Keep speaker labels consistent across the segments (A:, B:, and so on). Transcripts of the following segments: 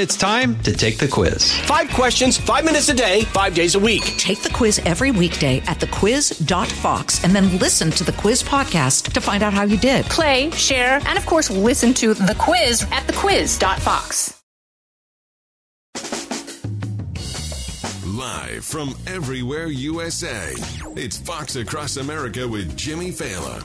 A: It's time to take the quiz.
B: 5 questions, 5 minutes a day, 5 days a week.
C: Take the quiz every weekday at thequiz.fox and then listen to the quiz podcast to find out how you did.
D: Play, share, and of course, listen to the quiz at thequiz.fox.
E: Live from everywhere USA, it's Fox Across America with Jimmy Fallon.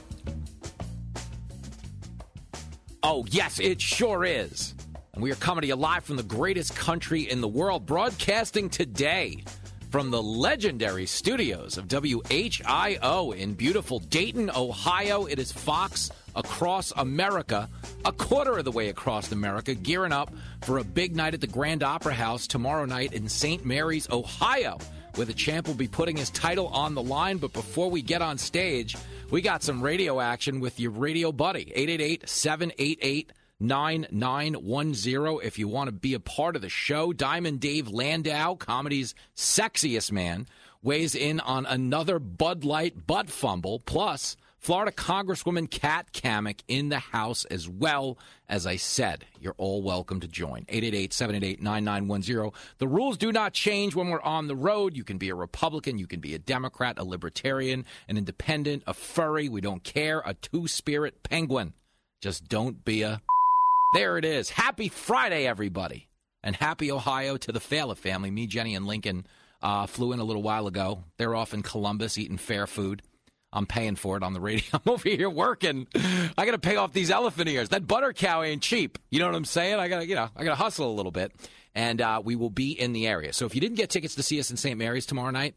F: Oh, yes, it sure is. And we are coming to you live from the greatest country in the world, broadcasting today from the legendary studios of WHIO in beautiful Dayton, Ohio. It is Fox Across America, a quarter of the way across America, gearing up for a big night at the Grand Opera House tomorrow night in St. Mary's, Ohio, where the champ will be putting his title on the line. But before we get on stage, we got some radio action with your radio buddy, 888-788-9910. If you want to be a part of the show, Diamond Dave Landau, comedy's sexiest man, weighs in on another Bud Light butt fumble, plus Florida Congresswoman Kat Cammack in the house as well. As I said, you're all welcome to join. 888-788-9910. The rules do not change when we're on the road. You can be a Republican, you can be a Democrat, a Libertarian, an Independent, a furry, we don't care, a two-spirit penguin. Just don't be a... There it is. Happy Friday, everybody. And happy Ohio to the Fala family. Me, Jenny, and Lincoln flew in a little while ago. They're off in Columbus eating fair food. I'm paying for it on the radio. I'm over here working. I got to pay off these elephant ears. That butter cow ain't cheap. You know what I'm saying? I got to hustle a little bit. And we will be in the area. So if you didn't get tickets to see us in St. Mary's tomorrow night,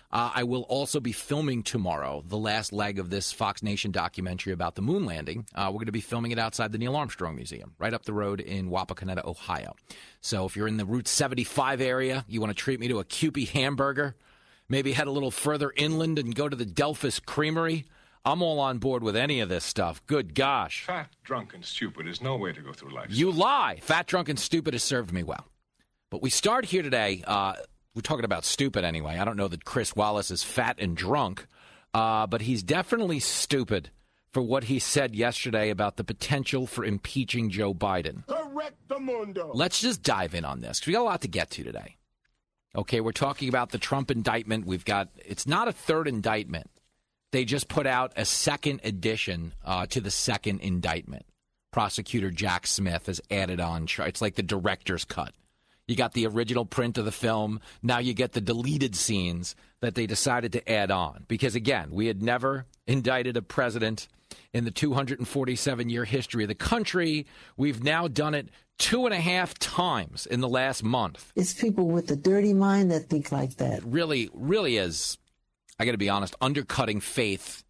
F: I will also be filming tomorrow the last leg of this Fox Nation documentary about the moon landing. We're going to be filming it outside the Neil Armstrong Museum, right up the road in Wapakoneta, Ohio. So if you're in the Route 75 area, you want to treat me to a Kewpie hamburger, maybe head a little further inland and go to the Delphus Creamery, I'm all on board with any of this stuff. Good gosh.
G: Fat, drunk, and stupid is no way to go through life.
F: You lie. Fat, drunk, and stupid has served me well. But we start here today. We're talking about stupid anyway. I don't know that Chris Wallace is fat and drunk, but he's definitely stupid for what he said yesterday about the potential for impeaching Joe Biden.
G: Correctamundo.
F: Let's just dive in on this, because we got a lot to get to today. Okay, we're talking about the Trump indictment. It's not a third indictment. They just put out a second edition to the second indictment. Prosecutor Jack Smith has added on. It's like the director's cut. You got the original print of the film. Now you get the deleted scenes that they decided to add on. Because, again, we had never indicted a president in the 247-year history of the country. We've now done it 2.5 times in the last month.
H: It's people with a dirty mind that think like that.
F: Really, really is, I got to be honest, undercutting faith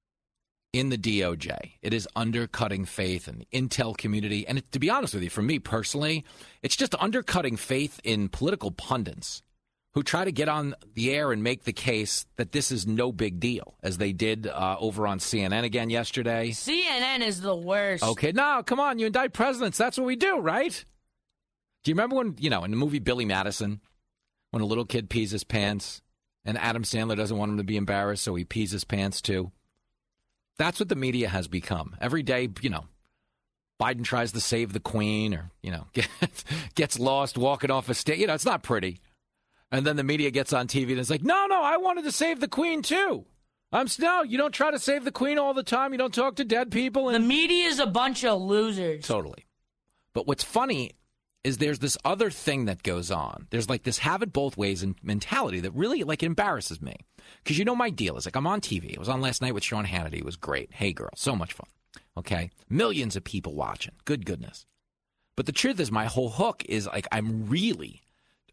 F: in the DOJ. It is undercutting faith in the intel community. And to be honest with you, for me personally, it's just undercutting faith in political pundits who try to get on the air and make the case that this is no big deal, as they did over on CNN again yesterday.
I: CNN is the worst.
F: Okay, no, come on, you indict presidents. That's what we do, right? Do you remember when, in the movie Billy Madison, when a little kid pees his pants and Adam Sandler doesn't want him to be embarrassed, so he pees his pants too? That's what the media has become. Every day, Biden tries to save the queen or, gets lost walking off a stage. It's not pretty. And then the media gets on TV and it's like, no, I wanted to save the queen too. No, you don't try to save the queen all the time. You don't talk to dead people.
I: The media is a bunch of losers.
F: Totally. But what's funny is there's this other thing that goes on. There's like this have it both ways mentality that really embarrasses me. Because my deal is I'm on TV. I was on last night with Sean Hannity. It was great. Hey, girl. So much fun. Okay. Millions of people watching. Good goodness. But the truth is my whole hook is I'm really,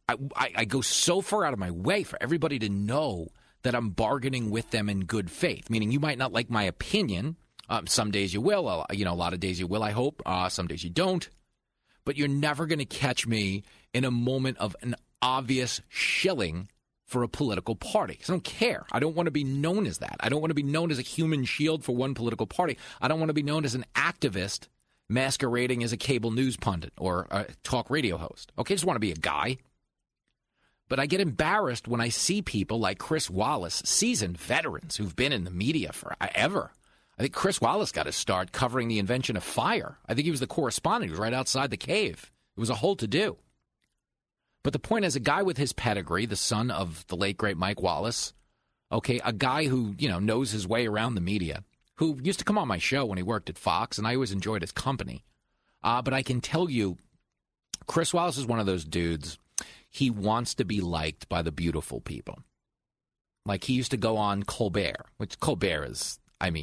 F: I go so far out of my way for everybody to know that I'm bargaining with them in good faith. Meaning you might not like my opinion. Some days you will. A lot of days you will, I hope. Some days you don't. But you're never going to catch me in a moment of an obvious shilling for a political party. 'Cause I don't care. I don't want to be known as that. I don't want to be known as a human shield for one political party. I don't want to be known as an activist masquerading as a cable news pundit or a talk radio host. Okay, I just want to be a guy. But I get embarrassed when I see people like Chris Wallace, seasoned veterans who've been in the media forever. I think Chris Wallace got his start covering the invention of fire. I think he was the correspondent. He was right outside the cave. It was a whole to-do. But the point is, a guy with his pedigree, the son of the late, great Mike Wallace, okay, a guy who, knows his way around the media, who used to come on my show when he worked at Fox, and I always enjoyed his company. But I can tell you, Chris Wallace is one of those dudes, he wants to be liked by the beautiful people. Like, he used to go on Colbert, which Colbert is,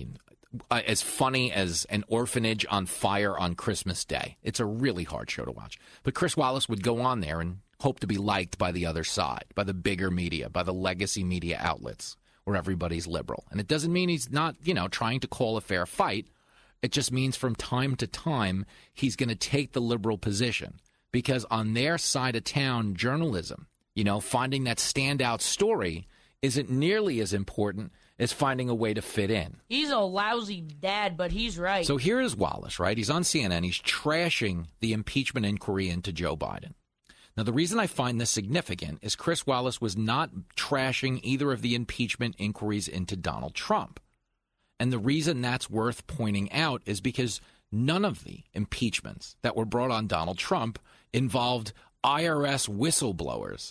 F: as funny as an orphanage on fire on Christmas Day. It's a really hard show to watch. But Chris Wallace would go on there and hope to be liked by the other side, by the bigger media, by the legacy media outlets where everybody's liberal. And it doesn't mean he's not, trying to call a fair fight. It just means from time to time he's going to take the liberal position. Because on their side of town, journalism, finding that standout story isn't nearly as important as finding a way to fit in.
I: He's a lousy dad, but he's right.
F: So here is Wallace, right? He's on CNN. He's trashing the impeachment inquiry into Joe Biden. Now, the reason I find this significant is Chris Wallace was not trashing either of the impeachment inquiries into Donald Trump. And the reason that's worth pointing out is because none of the impeachments that were brought on Donald Trump involved IRS whistleblowers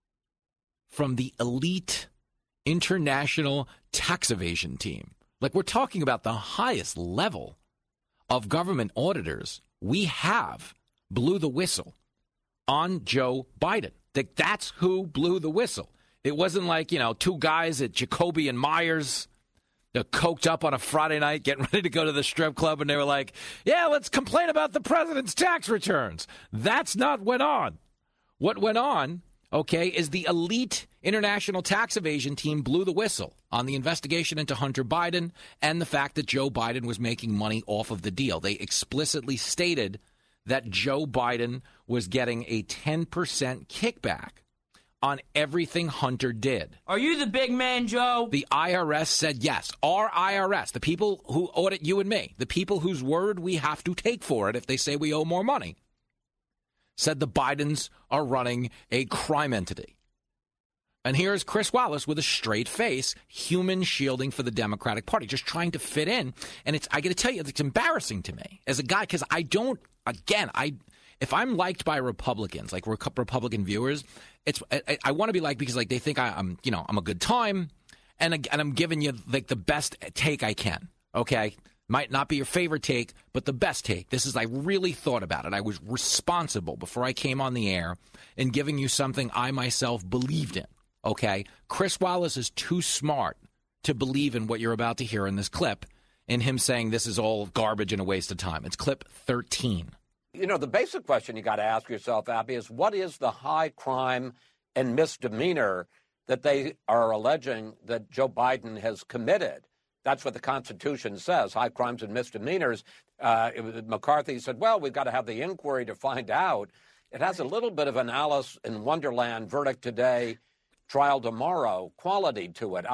F: from the elite international tax evasion team. Like, we're talking about the highest level of government auditors we have blew the whistle on Joe Biden. That's who blew the whistle. It wasn't like, two guys at Jacoby and Myers, they're coked up on a Friday night, getting ready to go to the strip club, and they were like, yeah, let's complain about the president's tax returns. That's not what went on. What went on, okay, is the elite international tax evasion team blew the whistle on the investigation into Hunter Biden and the fact that Joe Biden was making money off of the deal. They explicitly stated that Joe Biden was getting a 10% kickback on everything Hunter did.
I: Are you the big man, Joe?
F: The IRS said yes. Our IRS, the people who audit you and me, the people whose word we have to take for it if they say we owe more money, said the Bidens are running a crime entity. And here's Chris Wallace with a straight face, human shielding for the Democratic Party, just trying to fit in. And I got to tell you, it's embarrassing to me as a guy, because if I'm liked by Republicans, like Republican viewers, I want to be liked because they think I'm a good time, and I'm giving you the best take I can. Okay, might not be your favorite take, but the best take. I really thought about it. I was responsible before I came on the air in giving you something I myself believed in. Okay, Chris Wallace is too smart to believe in what you're about to hear in this clip, in him saying this is all garbage and a waste of time. It's clip 13.
J: The basic question you got to ask yourself, Abby, is what is the high crime and misdemeanor that they are alleging that Joe Biden has committed? That's what the Constitution says, high crimes and misdemeanors. McCarthy said, well, we've got to have the inquiry to find out. It has a little bit of an Alice in Wonderland, verdict today, trial tomorrow quality to it.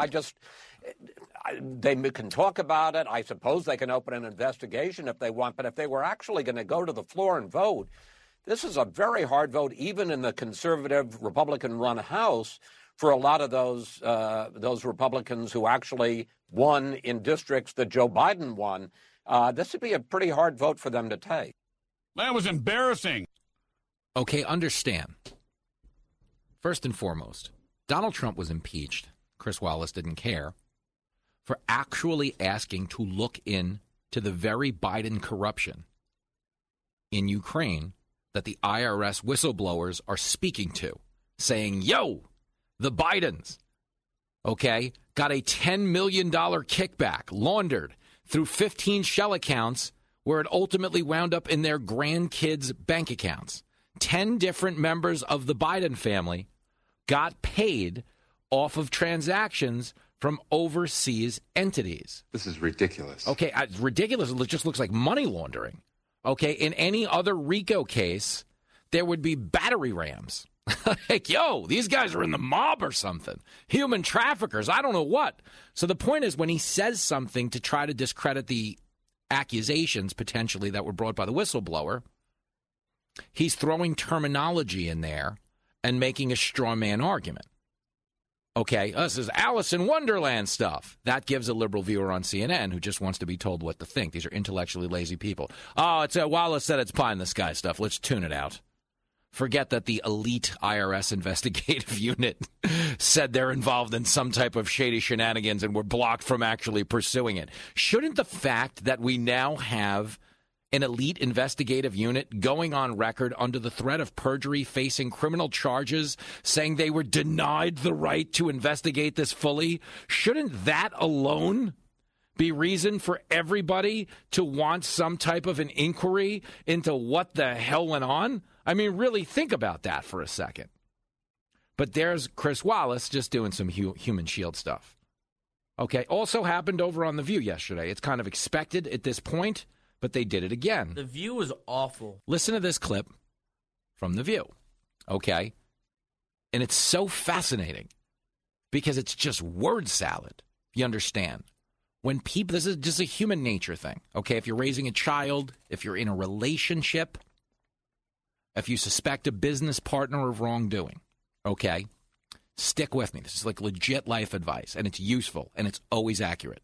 J: They can talk about it. I suppose they can open an investigation if they want. But if they were actually going to go to the floor and vote, this is a very hard vote, even in the conservative Republican-run House, for a lot of those Republicans who actually won in districts that Joe Biden won. This would be a pretty hard vote for them to take.
K: That was embarrassing.
F: Okay, understand. First and foremost, Donald Trump was impeached. Chris Wallace didn't care for actually asking to look into the very Biden corruption in Ukraine that the IRS whistleblowers are speaking to, saying, yo, the Bidens, okay, got a $10 million kickback laundered through 15 shell accounts where it ultimately wound up in their grandkids' bank accounts. 10 different members of the Biden family got paid off of transactions from overseas entities.
L: This is ridiculous.
F: Okay, it's ridiculous. It just looks like money laundering. Okay, in any other RICO case, there would be battery rams. Like, yo, these guys are in the mob or something. Human traffickers, I don't know what. So the point is, when he says something to try to discredit the accusations potentially that were brought by the whistleblower, he's throwing terminology in there and making a straw man argument. Okay, this is Alice in Wonderland stuff. That gives a liberal viewer on CNN who just wants to be told what to think. These are intellectually lazy people. Oh, it's Wallace said it's pie in the sky stuff. Let's tune it out. Forget that the elite IRS investigative unit said they're involved in some type of shady shenanigans and were blocked from actually pursuing it. Shouldn't the fact that we now have an elite investigative unit going on record under the threat of perjury, facing criminal charges, saying they were denied the right to investigate this fully, shouldn't that alone be reason for everybody to want some type of an inquiry into what the hell went on? I mean, really think about that for a second. But there's Chris Wallace just doing some human shield stuff. Okay, also happened over on The View yesterday. It's kind of expected at this point, but they did it again.
I: The View was awful.
F: Listen to this clip from The View, okay? And it's so fascinating because it's just word salad, you understand? When people, this is just a human nature thing, okay? If you're raising a child, if you're in a relationship, if you suspect a business partner of wrongdoing, okay, stick with me. This is like legit life advice, and it's useful, and it's always accurate.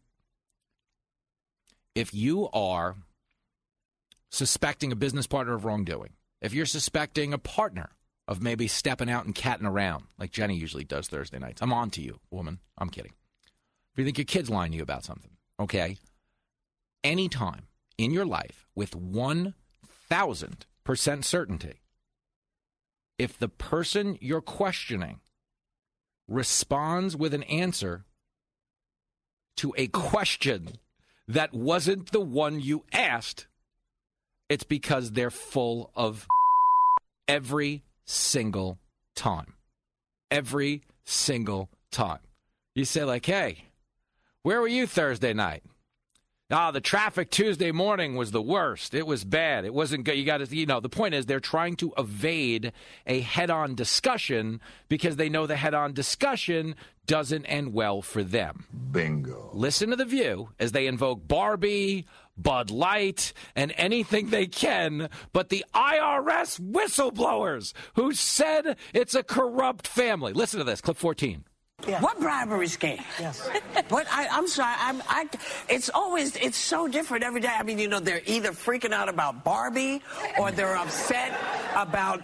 F: If you are suspecting a business partner of wrongdoing, if you're suspecting a partner of maybe stepping out and catting around, like Jenny usually does Thursday nights, I'm on to you, woman. I'm kidding. If you think your kid's lying to you about something, okay, anytime in your life with 1,000% certainty, if the person you're questioning responds with an answer to a question that wasn't the one you asked, it's because they're full of every single time. Every single time. You say like, hey, where were you Thursday night? The traffic Tuesday morning was the worst. It was bad. It wasn't good. You got to, the point is they're trying to evade a head-on discussion because they know the head-on discussion doesn't end well for them.
L: Bingo.
F: Listen to The View as they invoke Barbie, Bud Light, and anything they can, but the IRS whistleblowers who said it's a corrupt family. Listen to this, clip 14.
M: Yeah. What bribery scheme?
H: Yes.
M: But I'm sorry. It's so different every day. I mean, they're either freaking out about Barbie or they're upset about,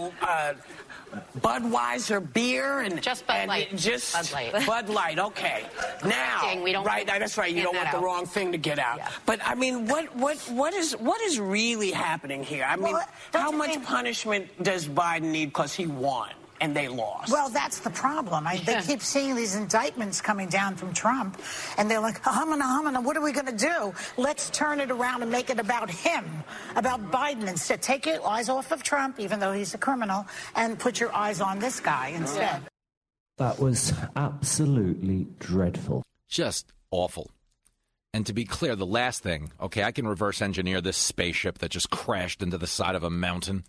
M: Budweiser beer and
D: just Bud Light.
M: Just
D: Bud Light.
M: Bud Light. Okay. Now,
D: we don't
M: right? That's right. You don't want the wrong thing to get out.
D: Yeah.
M: But I mean, what is really happening here? I mean, how much punishment does Biden need because he won? And they lost.
N: Well, that's the problem. They keep seeing these indictments coming down from Trump, and they're like, humana, what are we going to do? Let's turn it around and make it about him, about Biden instead. Take your eyes off of Trump, even though he's a criminal, and put your eyes on this guy instead.
O: That was absolutely dreadful.
F: Just awful. And to be clear, the last thing, okay, I can reverse engineer this spaceship that just crashed into the side of a mountain.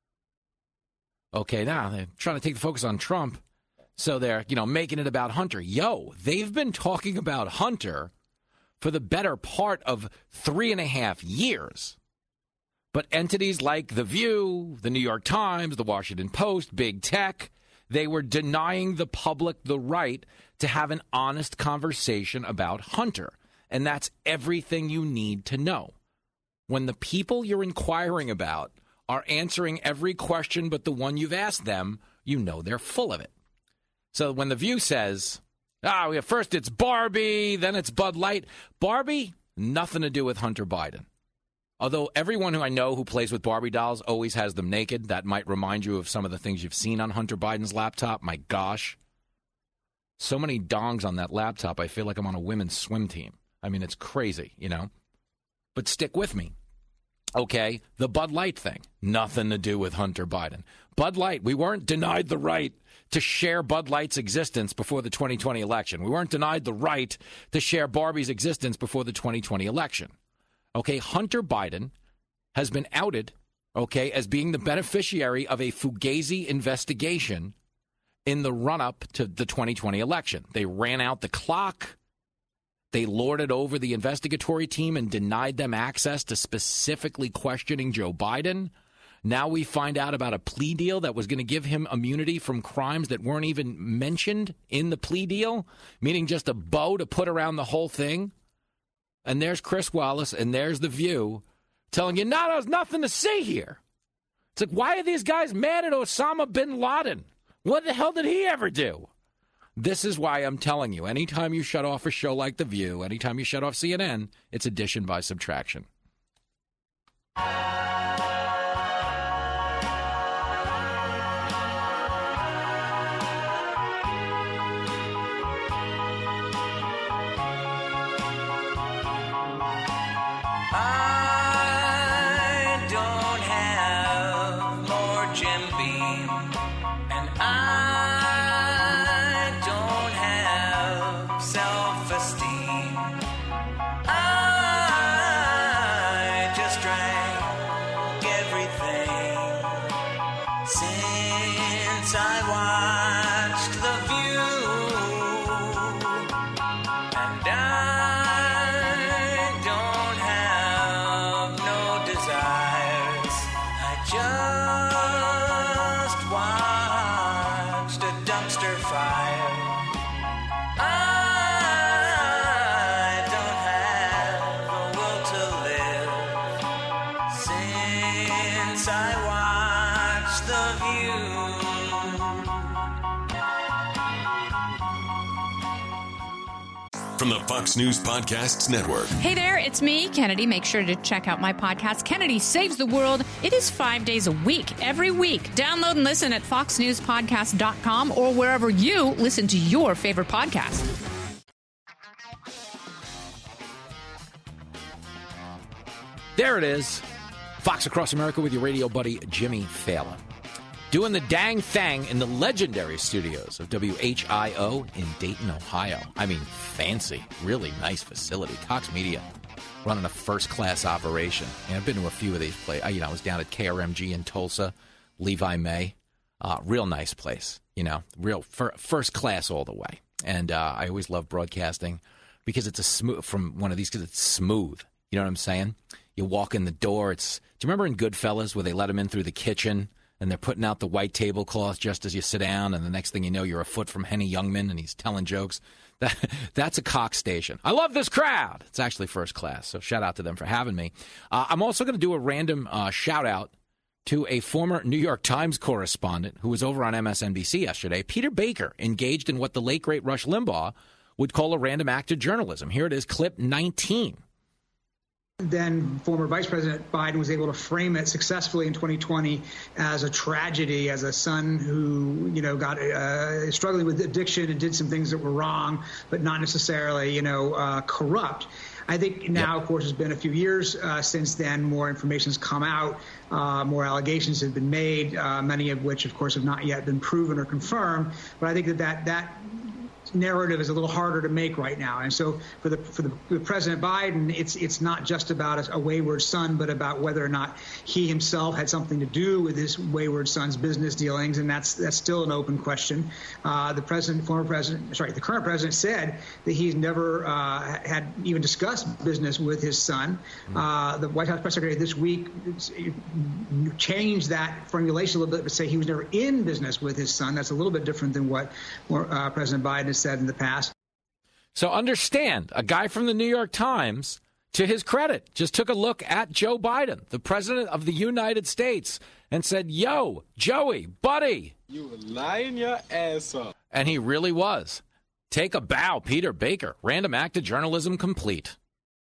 F: Okay, now they're trying to take the focus on Trump, so they're, making it about Hunter. They've been talking about Hunter for the better part of 3.5 years. But entities like The View, The New York Times, The Washington Post, Big Tech, they were denying the public the right to have an honest conversation about Hunter. And that's everything you need to know. When the people you're inquiring about are answering every question but the one you've asked them, they're full of it. So when The View says, first it's Barbie, then it's Bud Light. Barbie, nothing to do with Hunter Biden. Although everyone who I know who plays with Barbie dolls always has them naked. That might remind you of some of the things you've seen on Hunter Biden's laptop. My gosh. So many dongs on that laptop, I feel like I'm on a women's swim team. I mean, it's crazy, But stick with me. Okay, the Bud Light thing, nothing to do with Hunter Biden. Bud Light, we weren't denied the right to share Bud Light's existence before the 2020 election. We weren't denied the right to share Barbie's existence before the 2020 election. Okay, Hunter Biden has been outed, as being the beneficiary of a Fugazi investigation in the run-up to the 2020 election. They ran out the clock. They lorded over the investigatory team and denied them access to specifically questioning Joe Biden. Now we find out about a plea deal that was going to give him immunity from crimes that weren't even mentioned in the plea deal, meaning just a bow to put around the whole thing. And there's Chris Wallace and there's The View telling you, there's nothing to see here. It's like, why are these guys mad at Osama bin Laden? What the hell did he ever do? This is why I'm telling you, anytime you shut off a show like The View, anytime you shut off CNN, it's addition by subtraction.
E: From the Fox News Podcasts Network.
L: Hey there, it's me, Kennedy. Make sure to check out my podcast, Kennedy Saves the World. It is 5 days a week, every week. Download and listen at foxnewspodcast.com or wherever you listen to your favorite podcast.
F: There it is. Fox Across America with your radio buddy, Jimmy Fallon. Doing the dang thing in the legendary studios of WHIO in Dayton, Ohio. I mean, fancy, really nice facility. Cox Media running a first-class operation. And I've been to a few of these places. I was down at KRMG in Tulsa, Levi May. Real nice place, real first class all the way. And I always love broadcasting because it's from one of these because it's smooth. You know what I'm saying? You walk in the door. Do you remember in Goodfellas where they let him in through the kitchen? And they're putting out the white tablecloth just as you sit down, and the next thing you know, you're a foot from Henny Youngman, and he's telling jokes. That's a Cox station. I love this crowd. It's actually first class, so shout out to them for having me. I'm also going to do a random shout-out to a former New York Times correspondent who was over on MSNBC yesterday. Peter Baker engaged in what the late, great Rush Limbaugh would call a random act of journalism. Here it is, clip 19.
P: Then former Vice President Biden was able to frame it successfully in 2020 as a tragedy, as a son who, got struggling with addiction and did some things that were wrong, but not necessarily, corrupt. I think now, of course, it's been a few years since then. More information has come out. More allegations have been made, many of which, of course, have not yet been proven or confirmed. But I think that narrative is a little harder to make right now. And so for the President Biden, it's not just about a wayward son, but about whether or not he himself had something to do with his wayward son's business dealings. And that's still an open question. The current president said that he's never had even discussed business with his son. The White House press secretary this week changed that formulation a little bit to say he was never in business with his son. That's a little bit different than what President Biden has said in the past.
F: So understand, a guy from the New York Times, to his credit, just took a look at Joe Biden, the president of the United States, and said, "Yo, Joey, buddy,
Q: you were lying your ass off."
F: And he really was. Take a bow, Peter Baker. Random act of journalism complete.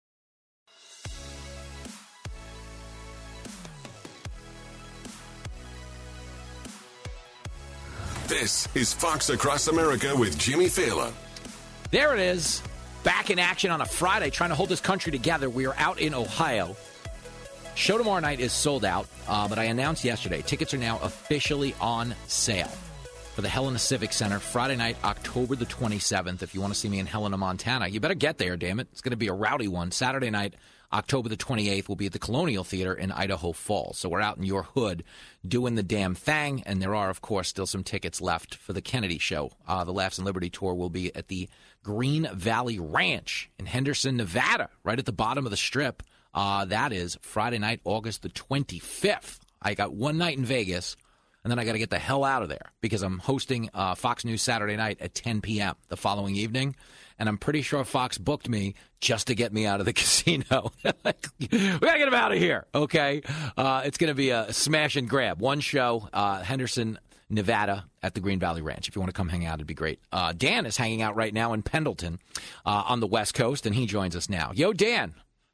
E: This is Fox Across America with Jimmy Fallon.
F: There it is. Back in action on a Friday, trying to hold this country together. We are out in Ohio. Show tomorrow night is sold out, but I announced yesterday, tickets are now officially on sale for the Helena Civic Center, Friday night, October the 27th. If you want to see me in Helena, Montana, you better get there, damn it. It's going to be a rowdy one. Saturday night, October the 28th, will be at the Colonial Theater in Idaho Falls. So we're out in your hood doing the damn thing, and there are, of course, still some tickets left for the Kennedy Show. The Laughs and Liberty Tour will be at the Green Valley Ranch in Henderson, Nevada, right at the bottom of the Strip. That is Friday night, August the 25th. I got one night in Vegas, and then I got to get the hell out of there because I'm hosting Fox News Saturday night at 10 p.m. the following evening, and I'm pretty sure Fox booked me just to get me out of the casino. Like, we got to get him out of here, okay? It's going to be a smash and grab. One show, Henderson, Nevada, at the Green Valley Ranch. If you want to come hang out, it'd be great. Dan is hanging out right now in Pendleton on the West Coast, and he joins us now. Yo, Dan.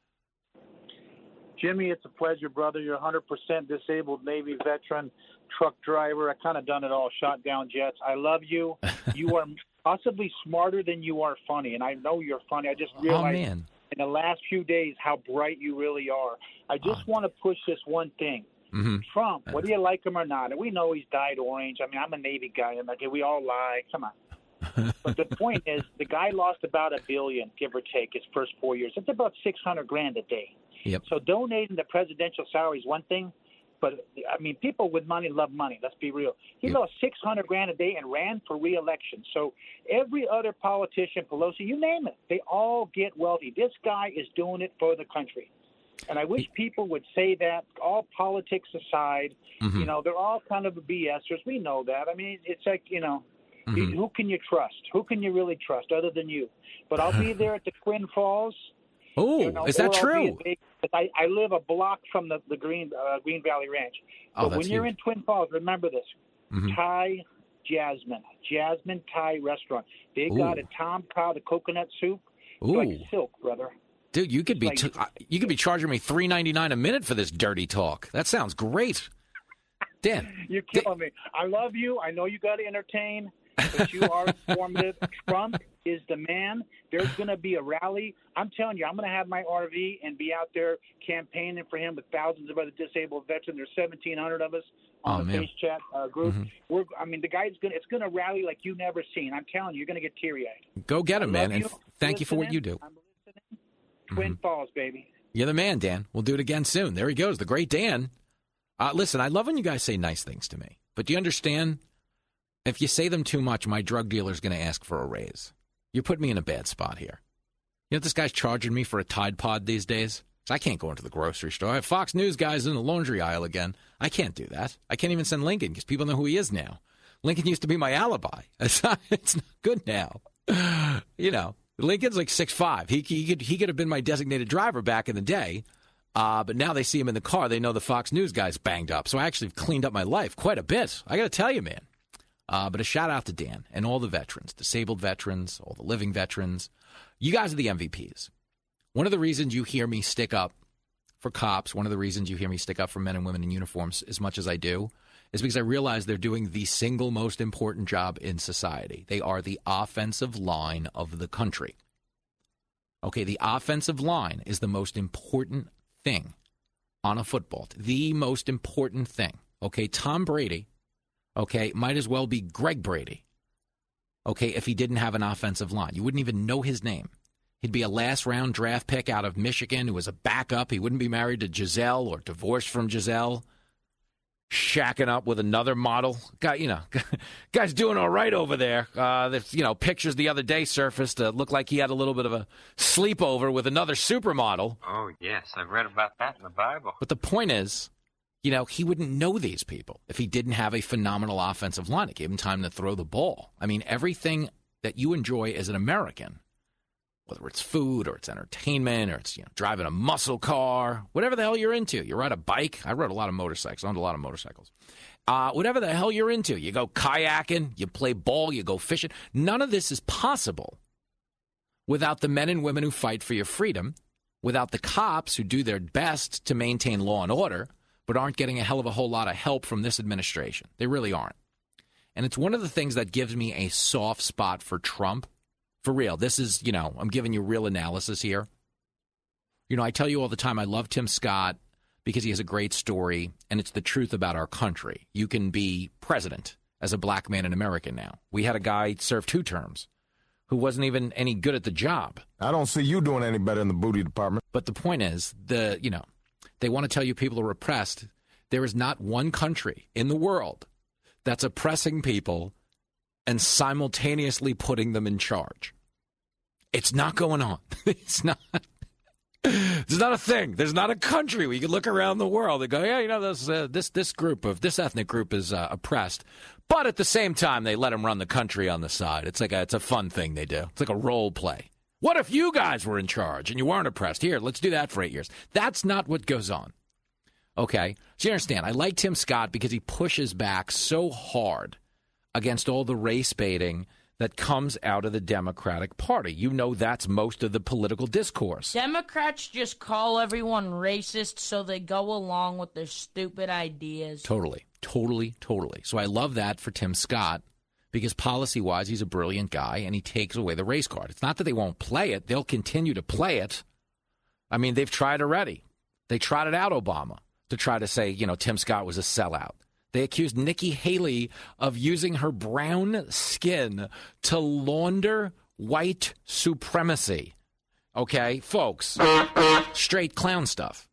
R: Jimmy, it's a pleasure, brother. You're 100% disabled Navy veteran, truck driver. I kind of done it all, shot down jets. I love you. You are possibly smarter than you are funny, and I know you're funny. I just realized in the last few days how bright you really are. I just want to push this one thing.
F: Mm-hmm.
R: Trump, whether you like him or not, and we know he's dyed orange. I mean, I'm a Navy guy, and like, we all lie. Come on. But the point is, the guy lost about $1 billion, give or take, his first 4 years. It's about $600,000 a day.
F: Yep.
R: So donating the presidential salary is one thing, but I mean, people with money love money. Let's be real. He lost $600,000 a day and ran for re-election. So every other politician, Pelosi, you name it, they all get wealthy. This guy is doing it for the country. And I wish people would say that, all politics aside.
F: Mm-hmm.
R: You know, they're all kind of BSers. We know that. I mean, it's like, you know, who can you trust? Who can you really trust other than you? But I'll be there at the Twin Falls.
F: Oh, is that true?
R: I live a block from the Green Valley Ranch.
F: Oh,
R: but when you're in Twin Falls, remember this. Thai Jasmine Thai restaurant. They got a Tom Kha, the coconut soup. It's like silk, brother.
F: Dude, you could be you could be charging me $3.99 a minute for this dirty talk. That sounds great. Dan.
R: You're killing me. I love you. I know you got to entertain, but you are informative. Trump is the man. There's going to be a rally. I'm telling you, I'm going to have my RV and be out there campaigning for him with thousands of other disabled veterans. There's 1,700 of us on the Face Chat group. The guy's it's going to rally like you've never seen. I'm telling you, you're going to get teary-eyed.
F: Go get him, man, and thank you for what you do.
R: I'm listening. Twin Falls, baby.
F: You're the man, Dan. We'll do it again soon. There he goes, the great Dan. Listen, I love when you guys say nice things to me, but do you understand? If you say them too much, my drug dealer's going to ask for a raise. You put me in a bad spot here. You know what this guy's charging me for a Tide Pod these days? I can't go into the grocery store. I have Fox News guys in the laundry aisle again. I can't do that. I can't even send Lincoln because people know who he is now. Lincoln used to be my alibi. It's not good now. You know, Lincoln's like 6'5". He could have been my designated driver back in the day. But now they see him in the car. They know the Fox News guy's banged up. So I actually cleaned up my life quite a bit. I got to tell you, man. But a shout out to Dan and all the veterans, disabled veterans, all the living veterans. You guys are the MVPs. One of the reasons you hear me stick up for cops, one of the reasons you hear me stick up for men and women in uniforms as much as I do, is because I realize they're doing the single most important job in society. They are the offensive line of the country. Okay, the offensive line is the most important thing on a football team. The most important thing. Okay, Tom Brady, okay, might as well be Greg Brady, okay, if he didn't have an offensive line. You wouldn't even know his name. He'd be a last-round draft pick out of Michigan who was a backup. He wouldn't be married to Giselle or divorced from Giselle, shacking up with another model. Guy's doing all right over there. There's, pictures the other day surfaced that looked like he had a little bit of a sleepover with another supermodel.
S: Oh, yes, I've read about that in the Bible.
F: But the point is, he wouldn't know these people if he didn't have a phenomenal offensive line. It gave him time to throw the ball. I mean, everything that you enjoy as an American, whether it's food or it's entertainment or it's driving a muscle car, whatever the hell you're into. You ride a bike. I rode a lot of motorcycles. I owned a lot of motorcycles. Whatever the hell you're into. You go kayaking, you play ball, you go fishing. None of this is possible without the men and women who fight for your freedom, without the cops who do their best to maintain law and order, but aren't getting a hell of a whole lot of help from this administration. They really aren't. And it's one of the things that gives me a soft spot for Trump. For real, this is, I'm giving you real analysis here. I tell you all the time I love Tim Scott because he has a great story, and it's the truth about our country. You can be president as a black man in America now. We had a guy serve 2 terms who wasn't even any good at the job.
T: I don't see you doing any better in the booty department.
F: But the point is, they want to tell you people are oppressed. There is not one country in the world that's oppressing people and simultaneously putting them in charge. It's not going on. It's not. There's not a thing. There's not a country where you can look around the world and go, yeah, you know, this ethnic group is oppressed. But at the same time, they let them run the country on the side. It's a fun thing they do. It's like a role play. What if you guys were in charge and you weren't oppressed? Here, let's do that for 8 years. That's not what goes on. Okay? So you understand, I like Tim Scott because he pushes back so hard against all the race baiting that comes out of the Democratic Party. You know that's most of the political discourse.
I: Democrats just call everyone racist so they go along with their stupid ideas.
F: Totally. So I love that for Tim Scott because policy-wise, he's a brilliant guy, and he takes away the race card. It's not that they won't play it. They'll continue to play it. I mean, they've tried already. They trotted out Obama to try to say, you know, Tim Scott was a sellout. They accused Nikki Haley of using her brown skin to launder white supremacy. Okay, folks, straight clown stuff.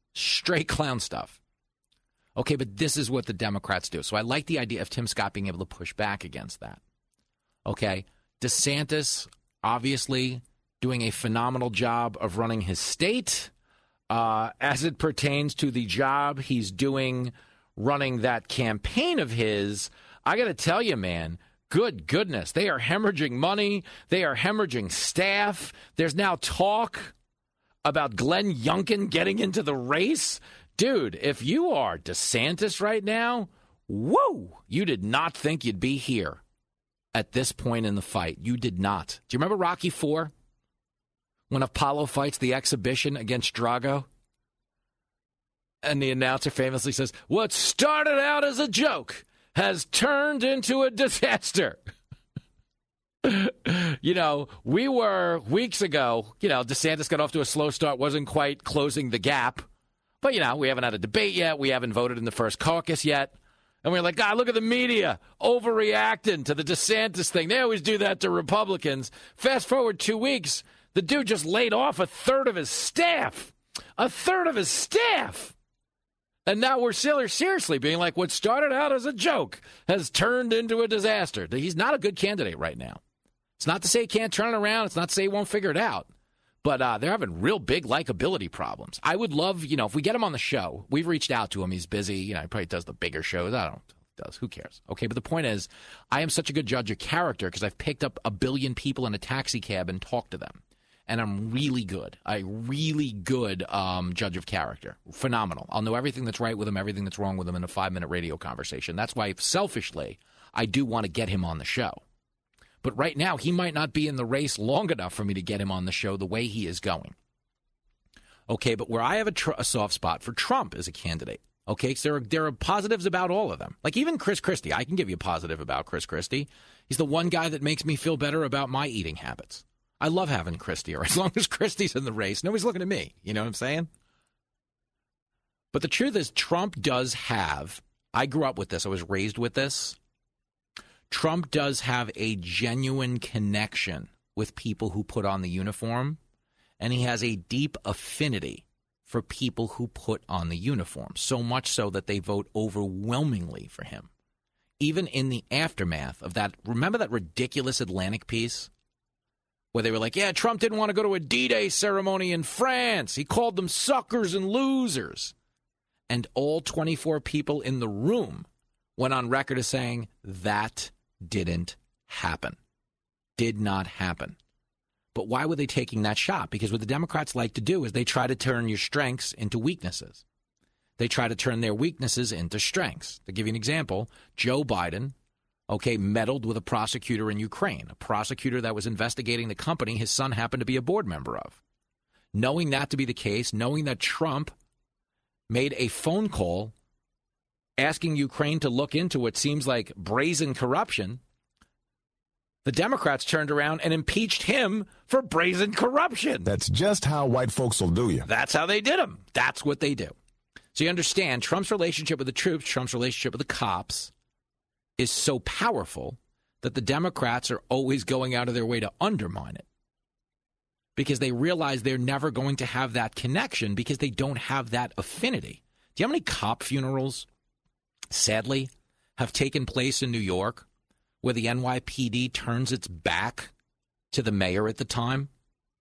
F: Okay, but this is what the Democrats do. So I like the idea of Tim Scott being able to push back against that. Okay, DeSantis obviously doing a phenomenal job of running his state as it pertains to the job he's doing running that campaign of his. I got to tell you, man, good goodness, they are hemorrhaging money. They are hemorrhaging staff. There's now talk about Glenn Youngkin getting into the race. Dude, if you are DeSantis right now, whoa, you did not think you'd be here at this point in the fight. You did not. Do you remember Rocky IV? When Apollo fights the exhibition against Drago? And the announcer famously says, what started out as a joke has turned into a disaster. You know, we were weeks ago, you know, DeSantis got off to a slow start, wasn't quite closing the gap. But, you know, we haven't had a debate yet. We haven't voted in the first caucus yet. And we're like, God, look at the media overreacting to the DeSantis thing. They always do that to Republicans. Fast forward 2 weeks, the dude just laid off a third of his staff. And now we're seriously being like, what started out as a joke has turned into a disaster. He's not a good candidate right now. It's not to say he can't turn it around. It's not to say he won't figure it out. But they're having real big likability problems. I would love, you know, if we get him on the show, we've reached out to him. He's busy. You know, he probably does the bigger shows. Who cares? Okay, but the point is, I am such a good judge of character because I've picked up 1 billion people in a taxi cab and talked to them. And I'm really good. Judge of character. Phenomenal. I'll know everything that's right with him, everything that's wrong with him in a 5-minute radio conversation. That's why, selfishly, I do want to get him on the show. But right now, he might not be in the race long enough for me to get him on the show the way he is going. Okay, but where I have a soft spot for Trump as a candidate. Okay, so there are positives about all of them. Like even Chris Christie. I can give you a positive about Chris Christie. He's the one guy that makes me feel better about my eating habits. I love having Christie, or as long as Christie's in the race, nobody's looking at me. You know what I'm saying? But the truth is, Trump does have, I grew up with this, I was raised with this. Trump does have a genuine connection with people who put on the uniform, and he has a deep affinity for people who put on the uniform, so much so that they vote overwhelmingly for him. Even in the aftermath of that, remember that ridiculous Atlantic piece where they were like, yeah, Trump didn't want to go to a D-Day ceremony in France. He called them suckers and losers. And all 24 people in the room went on record as saying that didn't happen. Did not happen. But why were they taking that shot? Because what the Democrats like to do is they try to turn your strengths into weaknesses. They try to turn their weaknesses into strengths. To give you an example, Joe Biden, meddled with a prosecutor in Ukraine, a prosecutor that was investigating the company his son happened to be a board member of. Knowing that to be the case, knowing that Trump made a phone call asking Ukraine to look into what seems like brazen corruption, the Democrats turned around and impeached him for brazen corruption.
T: That's just how white folks will do you.
F: That's how they did him. That's what they do. So you understand, Trump's relationship with the troops, Trump's relationship with the cops is so powerful that the Democrats are always going out of their way to undermine it because they realize they're never going to have that connection because they don't have that affinity. Do you know how many cop funerals, sadly, have taken place in New York where the NYPD turns its back to the mayor at the time?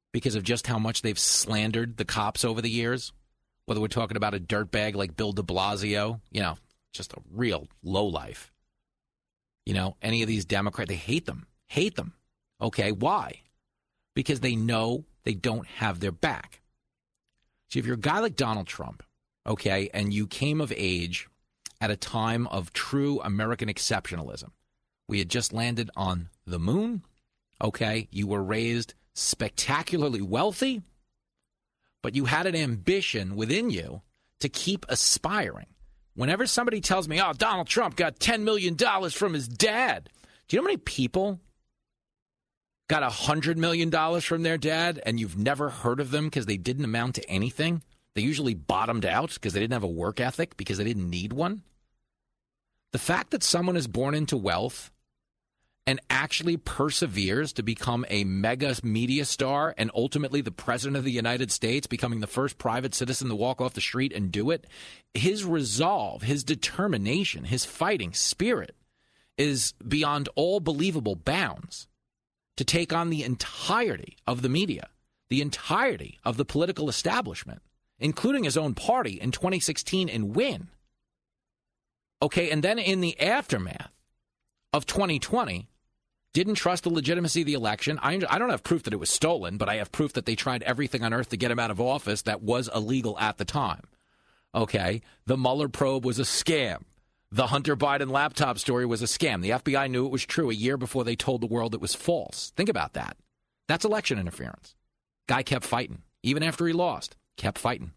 F: because of just how much they've slandered the cops over the years. Whether we're talking about a dirtbag like Bill de Blasio, just a real lowlife. Any of these Democrats, they hate them. Okay, why? Because they know they don't have their back. See, if you're a guy like Donald Trump, okay, and you came of age at a time of true American exceptionalism, we had just landed on the moon, okay, you were raised spectacularly wealthy, but you had an ambition within you to keep aspiring. Whenever somebody tells me, oh, Donald Trump got $10 million from his dad, do you know how many people got $100 million from their dad and you've never heard of them because they didn't amount to anything? They usually bottomed out because they didn't have a work ethic, because they didn't need one. The fact that someone is born into wealth and actually perseveres to become a mega media star and ultimately the president of the United States, becoming the first private citizen to walk off the street and do it, his resolve, his determination, his fighting spirit is beyond all believable bounds to take on the entirety of the media, the entirety of the political establishment, including his own party in 2016 and win. Okay, and then in the aftermath of 2020, didn't trust the legitimacy of the election. I don't have proof that it was stolen, but I have proof that they tried everything on earth to get him out of office that was illegal at the time. Okay, the Mueller probe was a scam. The Hunter Biden laptop story was a scam. The FBI knew it was true a year before they told the world it was false. Think about that. That's election interference. Guy kept fighting. Even after he lost, kept fighting.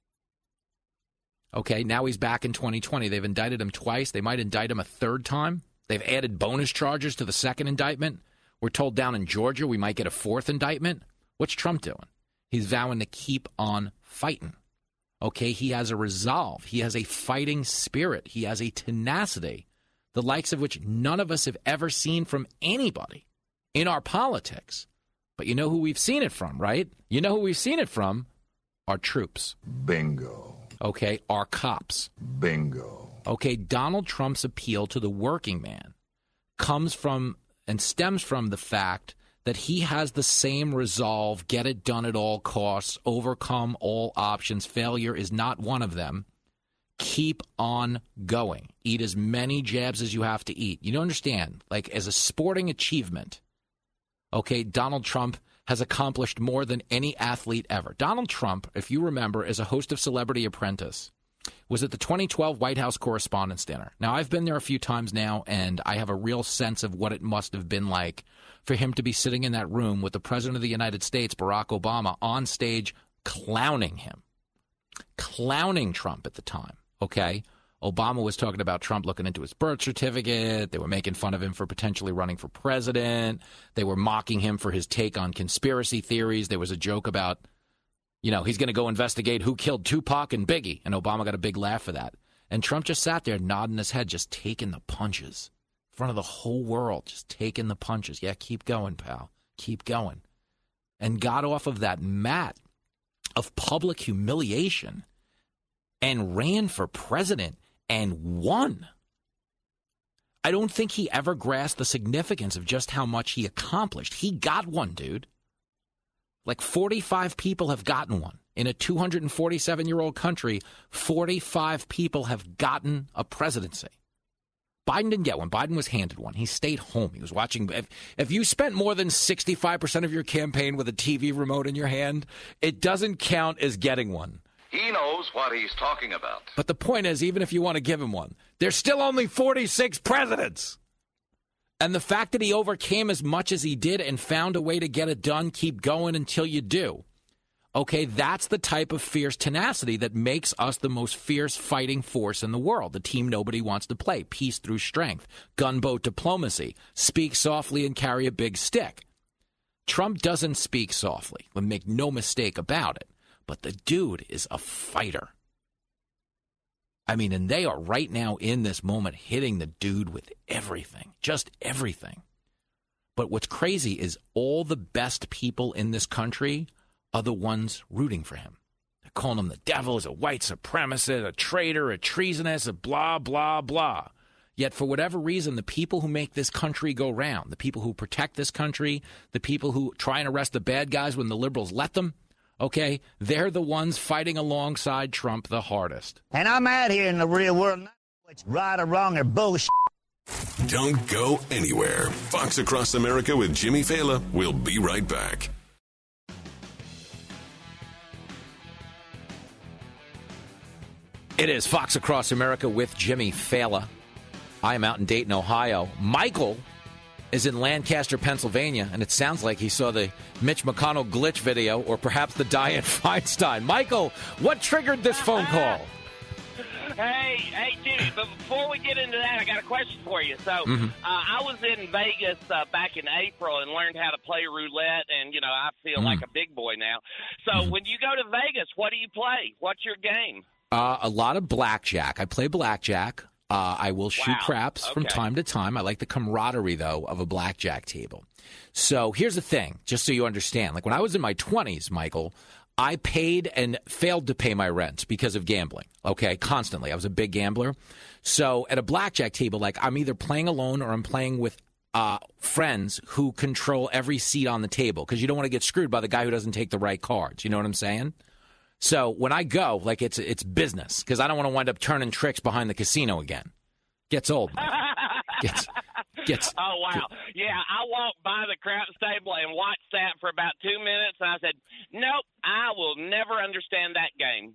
F: Okay, now he's back in 2020. They've indicted him twice. They might indict him a third time. They've added bonus charges to the second indictment. We're told down in Georgia we might get a fourth indictment. What's Trump doing? He's vowing to keep on fighting. Okay, he has a resolve. He has a fighting spirit. He has a tenacity, the likes of which none of us have ever seen from anybody in our politics. But you know who we've seen it from, right? You know who we've seen it from? Our troops.
T: Bingo.
F: Okay, our cops.
T: Bingo.
F: Okay, Donald Trump's appeal to the working man comes from and stems from the fact that he has the same resolve, get it done at all costs, overcome all options. Failure is not one of them. Keep on going. Eat as many jabs as you have to eat. You don't understand, like as a sporting achievement, okay, Donald Trump has accomplished more than any athlete ever. Donald Trump, if you remember, as a host of Celebrity Apprentice, was at the 2012 White House Correspondents' Dinner. Now, I've been there a few times now, and I have a real sense of what it must have been like for him to be sitting in that room with the President of the United States, Barack Obama, on stage clowning him, clowning Trump at the time, okay? Obama was talking about Trump looking into his birth certificate. They were making fun of him for potentially running for president. They were mocking him for his take on conspiracy theories. There was a joke about, you know, he's going to go investigate who killed Tupac and Biggie. And Obama got a big laugh for that. And Trump just sat there nodding his head, just taking the punches in front of the whole world, just taking the punches. Yeah, keep going, pal. Keep going. And got off of that mat of public humiliation and ran for president and won. I don't think he ever grasped the significance of just how much he accomplished. He got one, dude. Like 45 people have gotten one. In a 247-year-old country, 45 people have gotten a presidency. Biden didn't get one. Biden was handed one. He stayed home. He was watching. If you spent more than 65% of your campaign with a TV remote in your hand, it doesn't count as getting one.
U: He knows what he's talking about.
F: But the point is, even if you want to give him one, there's still only 46 presidents. And the fact that he overcame as much as he did and found a way to get it done, keep going until you do. Okay, that's the type of fierce tenacity that makes us the most fierce fighting force in the world. The team nobody wants to play. Peace through strength. Gunboat diplomacy. Speak softly and carry a big stick. Trump doesn't speak softly. But make no mistake about it. But the dude is a fighter. I mean, and they are right now in this moment hitting the dude with everything, just everything. But what's crazy is all the best people in this country are the ones rooting for him. They're calling him the devil, he's a white supremacist, a traitor, a treasonous, a blah, blah, blah. Yet for whatever reason, the people who make this country go round, the people who protect this country, the people who try and arrest the bad guys when the liberals let them, okay, they're the ones fighting alongside Trump the hardest.
A: And I'm out here in the real world, not what's right or wrong or bullshit.
E: Don't go anywhere. Fox Across America with Jimmy Fallon. We'll be right back.
F: It is Fox Across America with Jimmy Fallon. I am out in Dayton, Ohio. Michael is in Lancaster, Pennsylvania, and it sounds like he saw the Mitch McConnell glitch video or perhaps the Dianne Feinstein. Michael, what triggered this phone call?
V: Hey, Jimmy, but before we get into that, I got a question for you. So I was in Vegas back in April and learned how to play roulette, and, you know, I feel like a big boy now. So when you go to Vegas, what do you play? What's your game?
F: A lot of blackjack. I play blackjack. I will shoot craps from time to time. I like the camaraderie, though, of a blackjack table. So here's the thing, just so you understand. Like when I was in my 20s, Michael, I paid and failed to pay my rent because of gambling, okay, constantly. I was a big gambler. So at a blackjack table, like I'm either playing alone or I'm playing with friends who control every seat on the table because you don't want to get screwed by the guy who doesn't take the right cards. You know what I'm saying? So when I go, like it's business because I don't want to wind up turning tricks behind the casino again. Gets old. Gets.
V: Oh, wow. Yeah, I walked by the craps table and watched that for about 2 minutes, and I said, nope, I will never understand that game.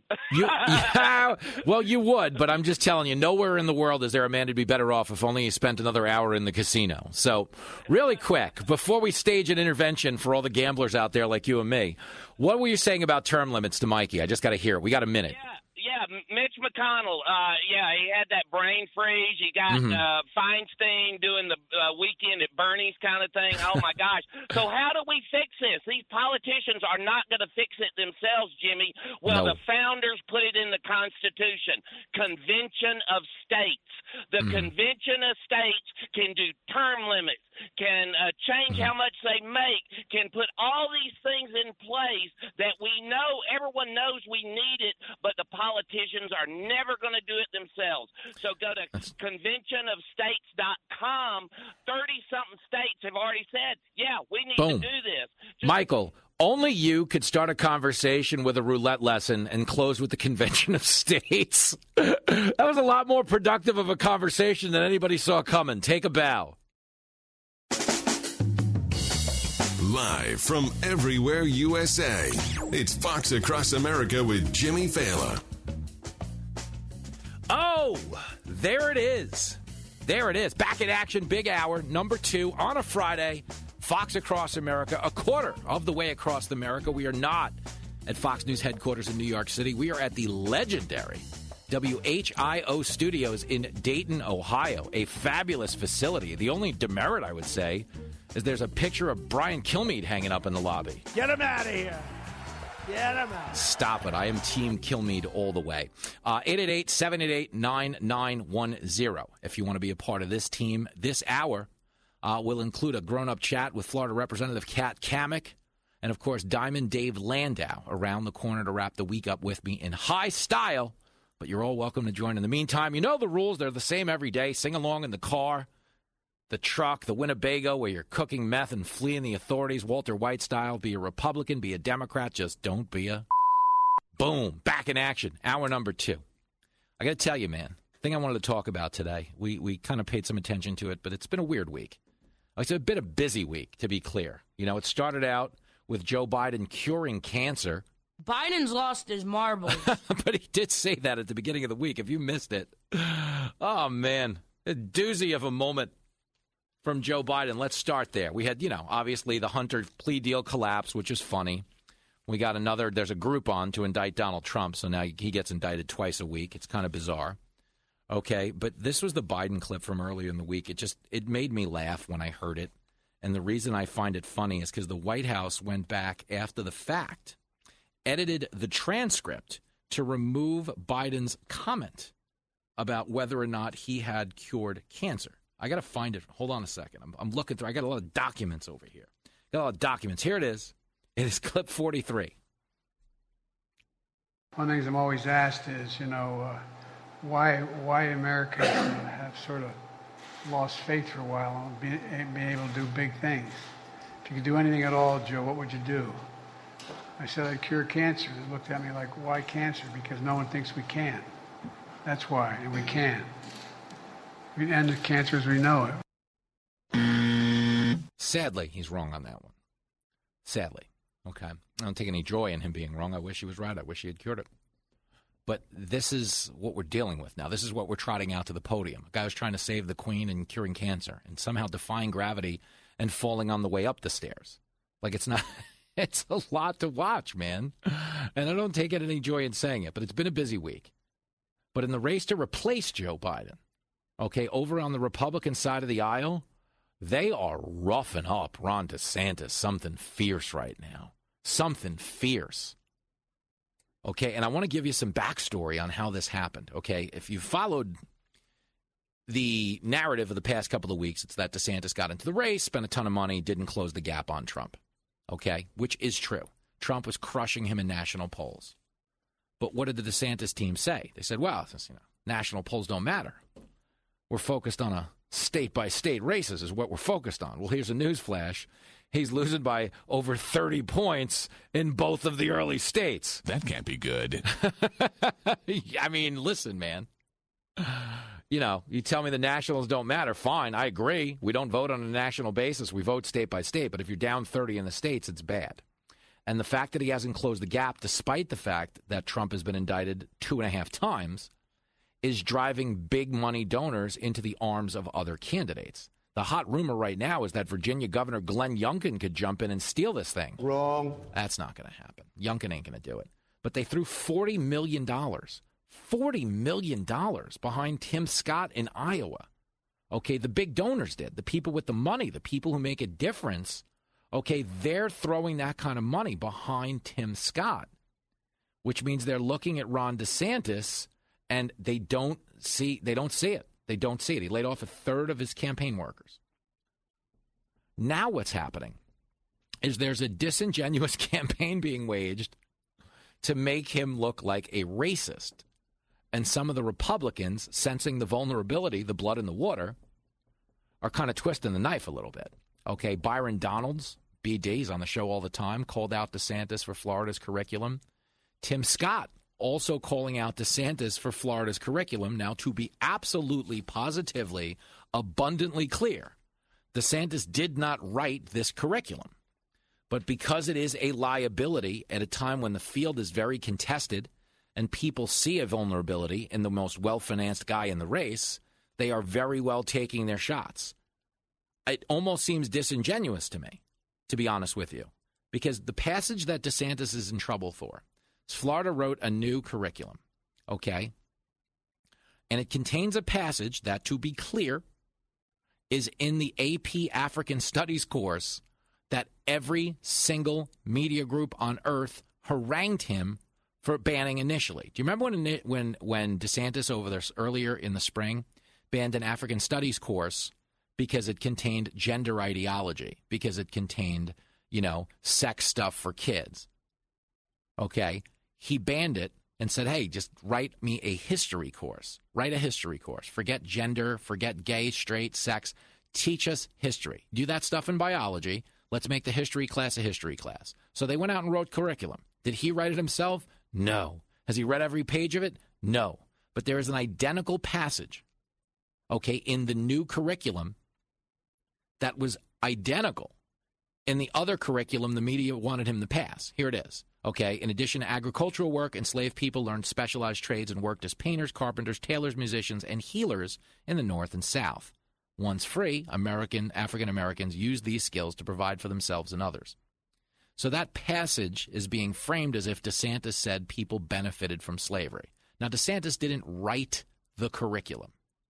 F: Well, you would, but I'm just telling you, nowhere in the world is there a man to be better off if only he spent another hour in the casino. So really quick, before we stage an intervention for all the gamblers out there like you and me, what were you saying about term limits to Mikey? I just got to hear it. We got a minute.
V: Yeah, Mitch McConnell, he had that brain freeze. You got Feinstein doing the weekend at Bernie's kind of thing. Oh, my gosh. So how do we fix this? These politicians are not going to fix it themselves, Jimmy. Well, the founders put it in the Constitution. Convention of States. The Convention of States can do term limits, can change how much they make, can put all these things in place that we know, everyone knows we need it, but the politicians are never going to do it themselves. So go to conventionofstates.com. 30-something states have already said, yeah, we need to do this.
F: Michael, only you could start a conversation with a roulette lesson and close with the Convention of States. That was a lot more productive of a conversation than anybody saw coming. Take a bow.
E: Live from everywhere USA, it's Fox Across America with Jimmy Fallon.
F: Oh, there it is. There it is. Back in action, big hour, number 2 on a Friday. Fox Across America, a quarter of the way across America. We are not at Fox News headquarters in New York City. We are at the legendary WHIO studios in Dayton, Ohio, a fabulous facility. The only demerit, I would say, is there's a picture of Brian Kilmeade hanging up in the lobby.
W: Get him out of here. Get him out.
F: Stop it. I am Team Kilmeade all the way. 888-788-9910. If you want to be a part of this team, this hour will include a grown-up chat with Florida Representative Kat Cammack and, of course, Diamond Dave Landau around the corner to wrap the week up with me in high style. But you're all welcome to join in the meantime. You know the rules. They're the same every day. Sing along in the car, the truck, the Winnebago, where you're cooking meth and fleeing the authorities, Walter White style. Be a Republican, be a Democrat, just don't be a... Boom, back in action, hour number 2. I got to tell you, man, the thing I wanted to talk about today, we kind of paid some attention to it, but it's been a weird week. It's a bit of a busy week, to be clear. You know, it started out with Joe Biden curing cancer.
I: Biden's lost his marbles.
F: But he did say that at the beginning of the week. If you missed it, oh, man, a doozy of a moment from Joe Biden. Let's start there. We had, obviously the Hunter plea deal collapse, which is funny. We got there's a Groupon to indict Donald Trump, so now he gets indicted twice a week. It's kind of bizarre. Okay, but this was the Biden clip from earlier in the week. It made me laugh when I heard it. And the reason I find it funny is because the White House went back after the fact, edited the transcript to remove Biden's comment about whether or not he had cured cancer. I got to find it. Hold on a second. I'm looking through. I got a lot of documents over here. Got a lot of documents. Here it is. It is clip 43.
X: One of the things I'm always asked is, why Americans have sort of
B: lost faith for a while and being able to do big things. If you could do anything at all, Joe, what would you do? I said I'd cure cancer. They looked at me like, why cancer? Because no one thinks we can. That's why, and we can. We end the cancer as we know it.
F: Sadly, he's wrong on that one. Sadly. Okay. I don't take any joy in him being wrong. I wish he was right. I wish he had cured it. But this is what we're dealing with now. This is what we're trotting out to the podium. A guy was trying to save the queen and curing cancer and somehow defying gravity and falling on the way up the stairs. Like, it's not... It's a lot to watch, man. And I don't take any joy in saying it, but it's been a busy week. But in the race to replace Joe Biden, okay, over on the Republican side of the aisle, they are roughing up Ron DeSantis something fierce right now. Something fierce. Okay, and I want to give you some backstory on how this happened, okay? If you followed the narrative of the past couple of weeks, it's that DeSantis got into the race, spent a ton of money, didn't close the gap on Trump. Okay, which is true. Trump was crushing him in national polls. But what did the DeSantis team say? They said, well, national polls don't matter. We're focused on a state-by-state races is what we're focused on. Well, here's a news flash. He's losing by over 30 points in both of the early states.
C: That can't be good.
F: I mean, listen, man. You know, you tell me the nationals don't matter. Fine, I agree. We don't vote on a national basis. We vote state by state. But if you're down 30 in the states, it's bad. And the fact that he hasn't closed the gap, despite the fact that Trump has been indicted 2.5 times, is driving big money donors into the arms of other candidates. The hot rumor right now is that Virginia Governor Glenn Youngkin could jump in and steal this thing.
G: Wrong.
F: That's not going to happen. Youngkin ain't going to do it. But they threw $40 million. $40 million behind Tim Scott in Iowa. Okay, the big donors did. The people with the money, the people who make a difference, okay, they're throwing that kind of money behind Tim Scott, which means they're looking at Ron DeSantis and they don't see it. They don't see it. He laid off a third of his campaign workers. Now what's happening is there's a disingenuous campaign being waged to make him look like a racist. And some of the Republicans, sensing the vulnerability, the blood in the water, are kind of twisting the knife a little bit. Okay, Byron Donalds, BD, he's on the show all the time, called out DeSantis for Florida's curriculum. Tim Scott also calling out DeSantis for Florida's curriculum. Now, to be absolutely, positively, abundantly clear, DeSantis did not write this curriculum. But because it is a liability at a time when the field is very contested, and people see a vulnerability in the most well-financed guy in the race, they are very well taking their shots. It almost seems disingenuous to me, to be honest with you, because the passage that DeSantis is in trouble for is Florida wrote a new curriculum, okay? And it contains a passage that, to be clear, is in the AP African Studies course that every single media group on earth harangued him for banning initially. Do you remember when DeSantis over there earlier in the spring banned an African Studies course because it contained gender ideology, because it contained, sex stuff for kids? Okay, he banned it and said, hey, just write me a history course. Write a history course. Forget gender, forget gay, straight, sex. Teach us history. Do that stuff in biology. Let's make the history class a history class. So they went out and wrote curriculum. Did he write it himself? No. Has he read every page of it? No. But there is an identical passage, okay, in the new curriculum that was identical in the other curriculum the media wanted him to pass. Here it is. Okay, in addition to agricultural work, enslaved people learned specialized trades and worked as painters, carpenters, tailors, musicians, and healers in the North and South. Once free, African Americans used these skills to provide for themselves and others. So that passage is being framed as if DeSantis said people benefited from slavery. Now, DeSantis didn't write the curriculum,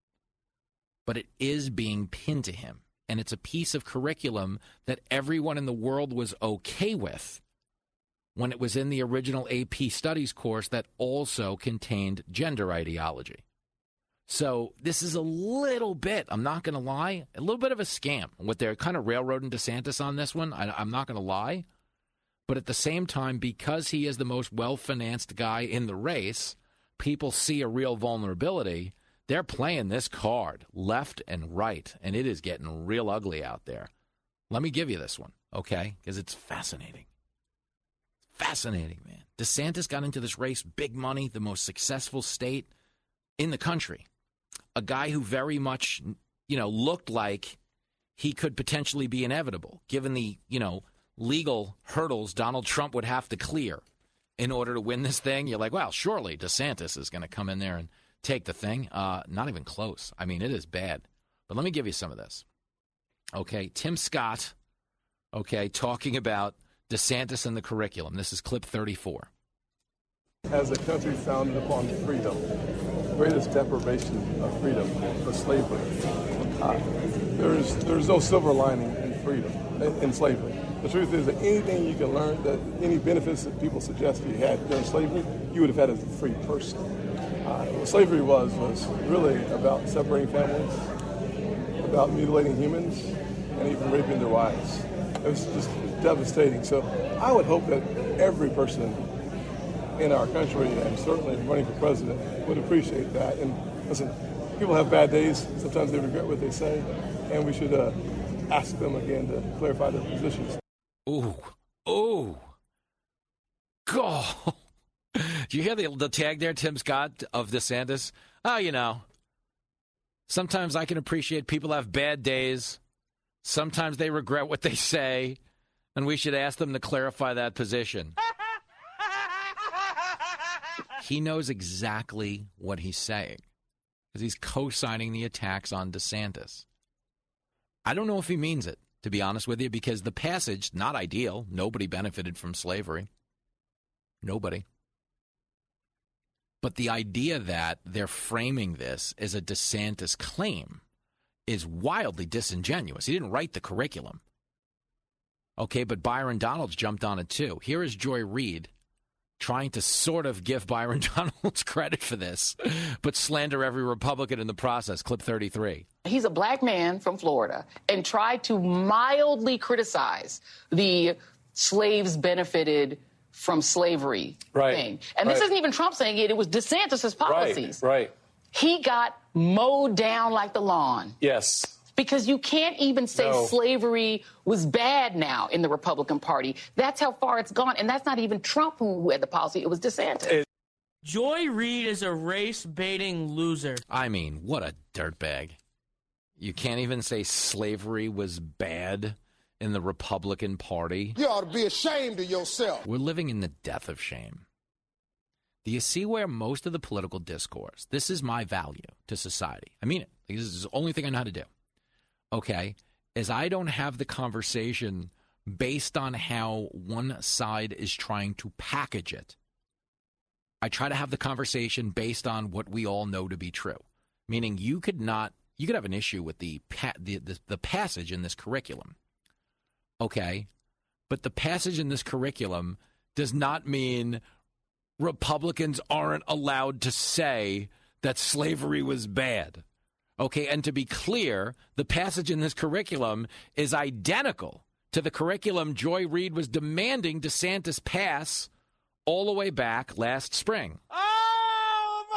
F: but it is being pinned to him. And it's a piece of curriculum that everyone in the world was okay with when it was in the original AP Studies course that also contained gender ideology. So this is a little bit, I'm not going to lie, a little bit of a scam. What they're kind of railroading DeSantis on this one, I'm not going to lie. But at the same time, because he is the most well-financed guy in the race, people see a real vulnerability. They're playing this card left and right, and it is getting real ugly out there. Let me give you this one, okay? Because it's fascinating. Fascinating, man. DeSantis got into this race, big money, the most successful state in the country. A guy who very much, looked like he could potentially be inevitable, given the, legal hurdles Donald Trump would have to clear in order to win this thing. You're like, well, surely DeSantis is going to come in there and take the thing. Not even close. I mean, it is bad. But let me give you some of this. Okay, Tim Scott, talking about DeSantis and the curriculum. This is clip 34.
C: As a country founded upon freedom, the greatest deprivation of freedom was slavery. There's no silver lining in freedom, in slavery. The truth is that anything you can learn, that any benefits that people suggest you had during slavery, you would have had as a free person. What slavery was really about separating families, about mutilating humans, and even raping their wives. It was just devastating. So I would hope that every person in our country, and certainly running for president, would appreciate that. And listen, people have bad days. Sometimes they regret what they say, and we should ask them again to clarify their positions.
F: Ooh. God. Do you hear the tag there, Tim Scott, of DeSantis? Oh, sometimes I can appreciate people have bad days. Sometimes they regret what they say, and we should ask them to clarify that position. He knows exactly what he's saying because he's co-signing the attacks on DeSantis. I don't know if he means it, to be honest with you, because the passage, not ideal. Nobody benefited from slavery. Nobody. But the idea that they're framing this as a DeSantis claim is wildly disingenuous. He didn't write the curriculum. Okay, but Byron Donalds jumped on it too. Here is Joy Reid trying to sort of give Byron Donalds credit for this, but slander every Republican in the process. Clip 33.
G: He's a black man from Florida and tried to mildly criticize the slaves benefited from slavery thing. And this isn't even Trump saying it. It was DeSantis' policies.
C: Right.
G: He got mowed down like the lawn.
C: Yes.
G: Because you can't even say slavery was bad now in the Republican Party. That's how far it's gone. And that's not even Trump who had the policy. It was DeSantis.
I: Joy Reid is a race-baiting loser.
F: I mean, what a dirtbag. You can't even say slavery was bad in the Republican Party.
J: You ought to be ashamed of yourself.
F: We're living in the death of shame. Do you see where most of the political discourse, this is my value to society. I mean it. This is the only thing I know how to do. Okay, is I don't have the conversation based on how one side is trying to package it. I try to have the conversation based on what we all know to be true. Meaning you could have an issue with the passage in this curriculum. Okay, but the passage in this curriculum does not mean Republicans aren't allowed to say that slavery was bad. Okay, and to be clear, the passage in this curriculum is identical to the curriculum Joy Reid was demanding DeSantis pass all the way back last spring.
W: Oh,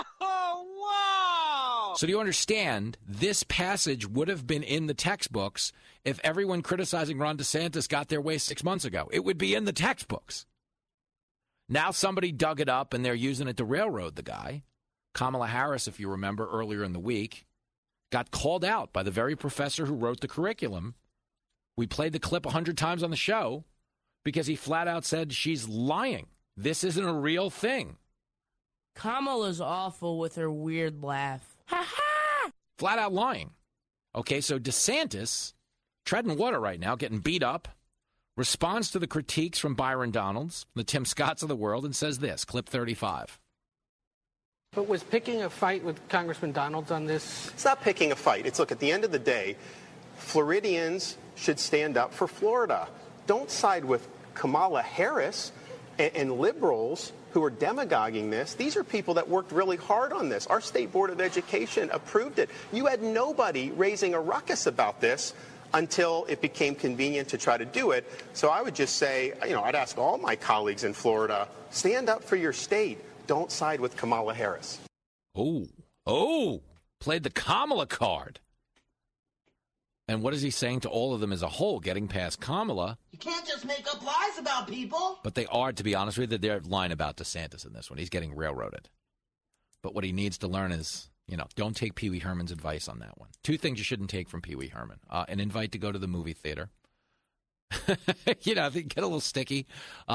W: wow!
F: So do you understand, this passage would have been in the textbooks if everyone criticizing Ron DeSantis got their way 6 months ago. It would be in the textbooks. Now somebody dug it up and they're using it to railroad the guy. Kamala Harris, if you remember earlier in the week, got called out by the very professor who wrote the curriculum. We played the clip 100 times on the show because he flat out said she's lying. This isn't a real thing.
I: Kamala's awful with her weird laugh.
F: Flat out lying. Okay, so DeSantis, treading water right now, getting beat up, responds to the critiques from Byron Donalds, the Tim Scotts of the world, and says this, clip 35.
X: But was picking a fight with Congressman Donalds on this?
Y: It's not picking a fight. It's, look, at the end of the day, Floridians should stand up for Florida. Don't side with Kamala Harris and liberals who are demagoguing this. These are people that worked really hard on this. Our State Board of Education approved it. You had nobody raising a ruckus about this until it became convenient to try to do it. So I would just say, I'd ask all my colleagues in Florida, stand up for your state. Don't side with Kamala Harris.
F: Oh, Oh, played the Kamala card. And what is he saying to all of them as a whole, getting past Kamala?
D: You can't just make up lies about people.
F: But they are, to be honest with you, they're lying about DeSantis in this one. He's getting railroaded. But what he needs to learn is, don't take Pee Wee Herman's advice on that one. 2 things you shouldn't take from Pee Wee Herman. An invite to go to the movie theater. They get a little sticky.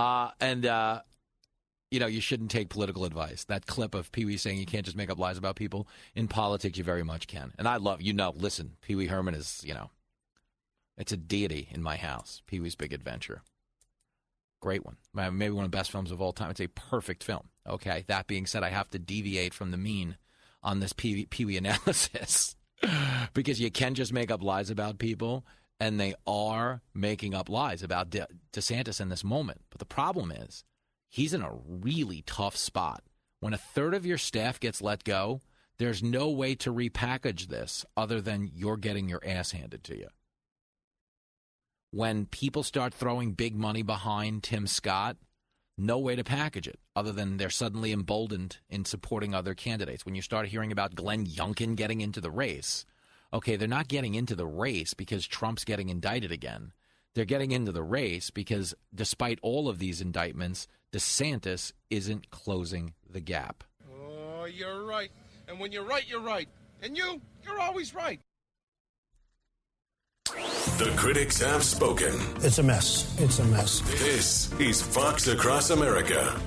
F: You shouldn't take political advice. That clip of Pee Wee saying you can't just make up lies about people. In politics, you very much can. And I love, listen, Pee Wee Herman is, it's a deity in my house. Pee Wee's Big Adventure. Great one. Maybe one of the best films of all time. It's a perfect film. Okay. That being said, I have to deviate from the mean on this Pee Wee analysis because you can just make up lies about people, and they are making up lies about DeSantis in this moment. But the problem is, he's in a really tough spot. When a third of your staff gets let go, there's no way to repackage this other than you're getting your ass handed to you. When people start throwing big money behind Tim Scott, no way to package it other than they're suddenly emboldened in supporting other candidates. When you start hearing about Glenn Youngkin getting into the race, okay, they're not getting into the race because Trump's getting indicted again. They're getting into the race because despite all of these indictments, DeSantis isn't closing the gap.
J: Oh, you're right. And when you're right, you're right. And you're always right.
E: The critics have spoken.
T: It's a mess. It's a mess.
E: This is Fox Across America.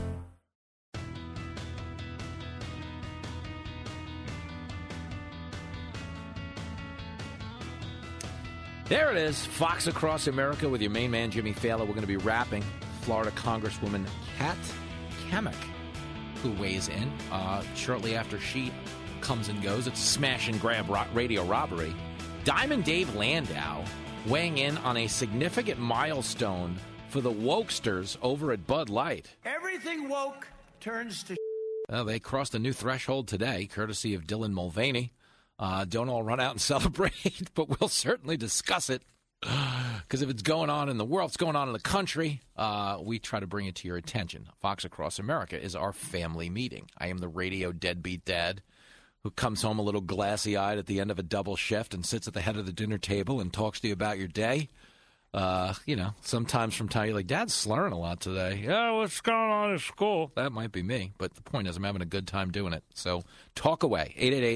F: There it is, Fox Across America with your main man, Jimmy Fallon. We're going to be wrapping Florida Congresswoman Kat Cammack, who weighs in shortly after she comes and goes. It's a smash-and-grab radio robbery. Diamond Dave Landau weighing in on a significant milestone for the wokesters over at Bud Light.
W: Everything woke turns to
F: Well, they crossed a new threshold today, courtesy of Dylan Mulvaney. Don't all run out and celebrate, but we'll certainly discuss it. Because if it's going on in the world, it's going on in the country, we try to bring it to your attention. Fox Across America is our family meeting. I am the radio deadbeat dad who comes home a little glassy-eyed at the end of a double shift and sits at the head of the dinner table and talks to you about your day. Sometimes from time you're like, Dad's slurring a lot today. Yeah, what's going on at school? That might be me, but the point is I'm having a good time doing it. So talk away,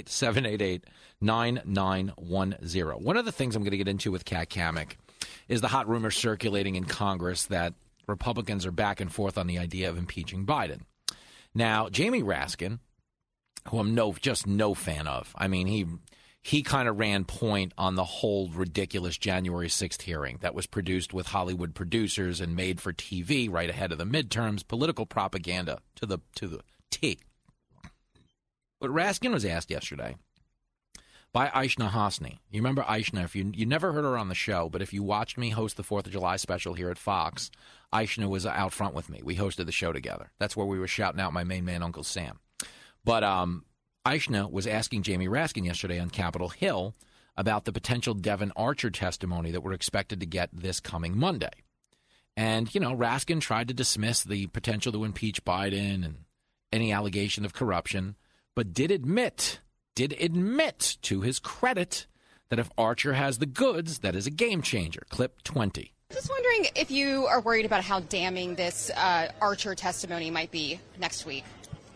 F: 888-788-9910. One of the things I'm going to get into with Kat Cammack is the hot rumor circulating in Congress that Republicans are back and forth on the idea of impeaching Biden. Now, Jamie Raskin, who I'm just no fan of, I mean, he kind of ran point on the whole ridiculous January 6th hearing that was produced with Hollywood producers and made for TV right ahead of the midterms, political propaganda to the T. But Raskin was asked yesterday by Aishna Hasni. You remember Aishna? If you never heard her on the show, but if you watched me host the 4th of July special here at Fox, Aishna was out front with me. We hosted the show together. That's where we were shouting out my main man, Uncle Sam. But Aishna was asking Jamie Raskin yesterday on Capitol Hill about the potential Devon Archer testimony that we're expected to get this coming Monday. And, Raskin tried to dismiss the potential to impeach Biden and any allegation of corruption, but did admit, to his credit, that if Archer has the goods, that is a game changer. Clip 20.
H: Just wondering if you are worried about how damning this Archer testimony might be next week.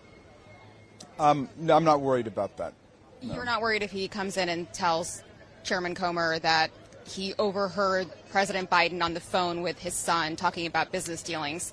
K: No, I'm not worried about that. No.
H: You're not worried if he comes in and tells Chairman Comer that he overheard President Biden on the phone with his son talking about business dealings?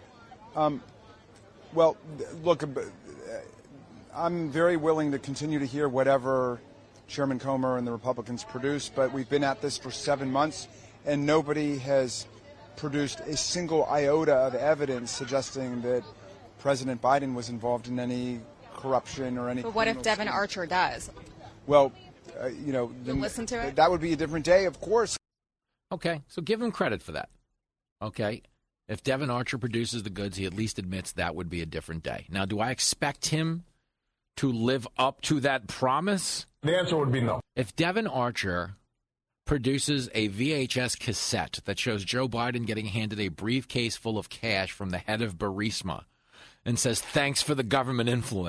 K: Well, look, I'm very willing to continue to hear whatever Chairman Comer and the Republicans produce, but we've been at this for 7 months, and nobody has produced a single iota of evidence suggesting that President Biden was involved in any corruption or any.
H: But what if Devon Archer does?
K: Well,
H: you'll listen to it?
K: That would be a different day, of course.
F: Okay, so give him credit for that. Okay, if Devon Archer produces the goods, he at least admits that would be a different day. Now, do I expect him to live up to that promise?
T: The answer would be no.
F: If Devon Archer produces a VHS cassette that shows Joe Biden getting handed a briefcase full of cash from the head of Burisma and says, thanks for the government influence,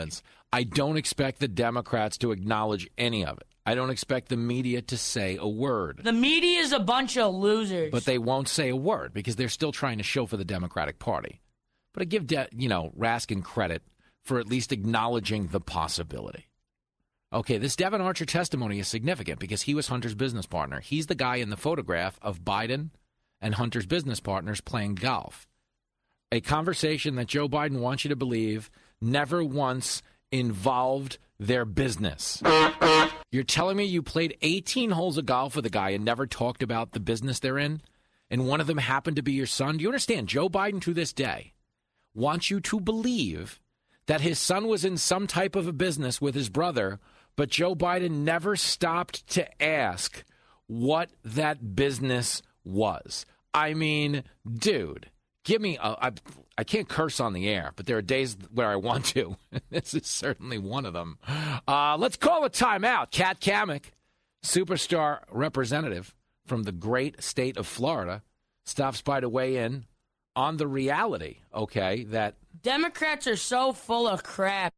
F: I don't expect the Democrats to acknowledge any of it. I don't expect the media to say a word.
I: The media is a bunch of losers.
F: But they won't say a word because they're still trying to show for the Democratic Party. But I give, Raskin credit for at least acknowledging the possibility. Okay, this Devon Archer testimony is significant because he was Hunter's business partner. He's the guy in the photograph of Biden and Hunter's business partners playing golf. A conversation that Joe Biden wants you to believe never once involved their business. You're telling me you played 18 holes of golf with a guy and never talked about the business they're in? And one of them happened to be your son? Do you understand? Joe Biden to this day wants you to believe that his son was in some type of a business with his brother, but Joe Biden never stopped to ask what that business was. I mean, dude, give me I can't curse on the air, but there are days where I want to. This is certainly one of them. Let's call a timeout. Kat Cammack, superstar representative from the great state of Florida, stops by to weigh in on the reality, okay, that
I: Democrats are so full of crap.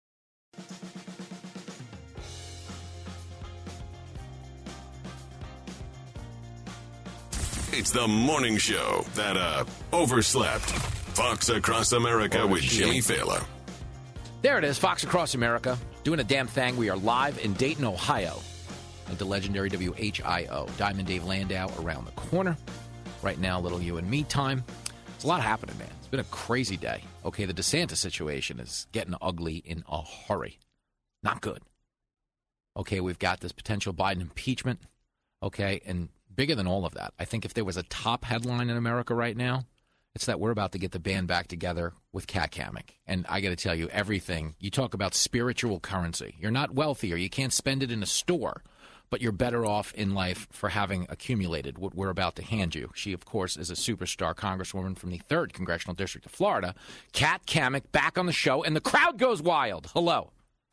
E: It's the morning show that overslept. Fox Across America with Jimmy Fallon.
F: There it is, Fox Across America, doing a damn thing. We are live in Dayton, Ohio, at the legendary WHIO. Diamond Dave Landau around the corner. Right now, little you and me time. It's a lot happening, man. It's been a crazy day. Okay, the DeSantis situation is getting ugly in a hurry. Not good. Okay, we've got this potential Biden impeachment. Okay, and bigger than all of that, I think if there was a top headline in America right now, it's that we're about to get the band back together with Kat Cammack. And I got to tell you, everything, you talk about spiritual currency. You're not wealthy or you can't spend it in a store, but you're better off in life for having accumulated what we're about to hand you. She, of course, is a superstar congresswoman from the 3rd Congressional District of Florida. Kat Cammack back on the show, and the crowd goes wild. Hello.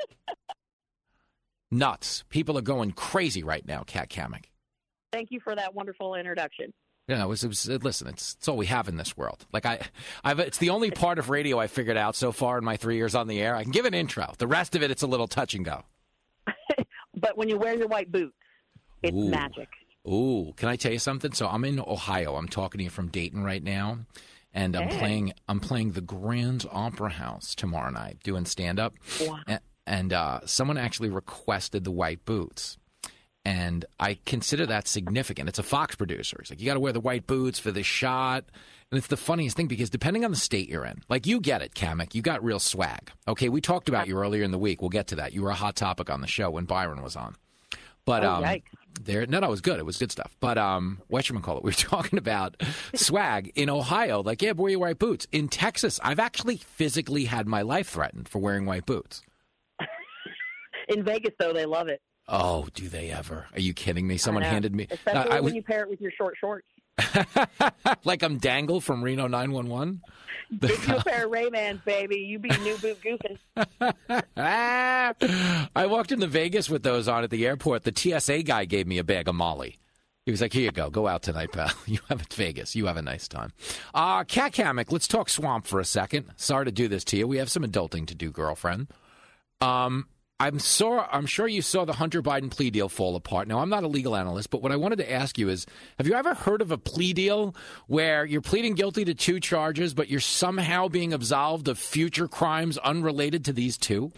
F: Nuts. People are going crazy right now, Kat Cammack.
L: Thank you for that wonderful introduction.
F: Yeah, listen, it's all we have in this world. Like it's the only part of radio I figured out so far in my 3 years on the air. I can give an intro. The rest of it, it's a little touch and go.
L: But when you wear your white boots, it's magic.
F: Ooh, can I tell you something? So I'm in Ohio. I'm talking to you from Dayton right now, and I'm playing the Grand Opera House tomorrow night, doing stand up.
L: Wow.
F: And someone actually requested the white boots. And I consider that significant. It's a Fox producer. He's like, you got to wear the white boots for this shot. And it's the funniest thing because depending on the state you're in, like you get it, Cammack, you got real swag. Okay, we talked about you earlier in the week. We'll get to that. You were a hot topic on the show when Byron was on. But
L: yikes.
F: it was good. It was good stuff. But whatchamacallit, we were talking about swag in Ohio. Like, yeah, wear your white boots. In Texas, I've actually physically had my life threatened for wearing white boots.
L: In Vegas, though, they love it.
F: Oh, do they ever? Are you kidding me? Someone handed me...
L: Especially when you pair it with your short shorts.
F: Like I'm Dangle from Reno 911?
L: Get you a pair of Ray-Bans, baby. You be new boot goofing.
F: I walked into Vegas with those on at the airport. The TSA guy gave me a bag of Molly. He was like, here you go. Go out tonight, pal. You have it Vegas. You have a nice time. Kat Cammack, let's talk swamp for a second. Sorry to do this to you. We have some adulting to do, girlfriend. I'm sure you saw the Hunter Biden plea deal fall apart. Now, I'm not a legal analyst, but what I wanted to ask you is, have you ever heard of a plea deal where you're pleading guilty to 2 charges, but you're somehow being absolved of future crimes unrelated to these 2?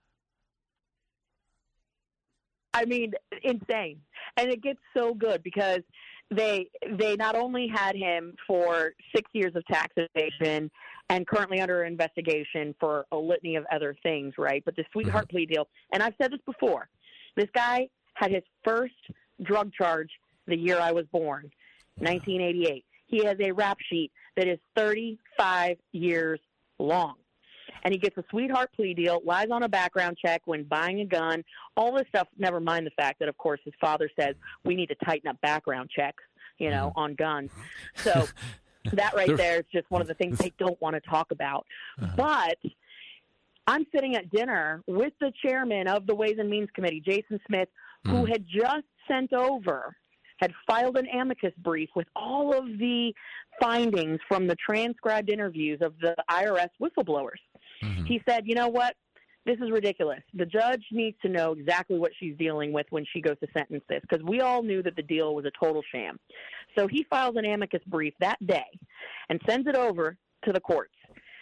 L: I mean, insane. And it gets so good because they not only had him for 6 years of tax evasion and currently under investigation for a litany of other things, right? But the sweetheart plea deal, and I've said this before, this guy had his first drug charge the year I was born, 1988. He has a rap sheet that is 35 years long. And he gets a sweetheart plea deal, lies on a background check when buying a gun, all this stuff, never mind the fact that, of course, his father says we need to tighten up background checks, on guns. So that right there is just one of the things they don't want to talk about. But I'm sitting at dinner with the chairman of the Ways and Means Committee, Jason Smith, who had just had filed an amicus brief with all of the findings from the transcribed interviews of the IRS whistleblowers. He said, you know what? This is ridiculous. The judge needs to know exactly what she's dealing with when she goes to sentence this, because we all knew that the deal was a total sham. So he files an amicus brief that day and sends it over to the courts.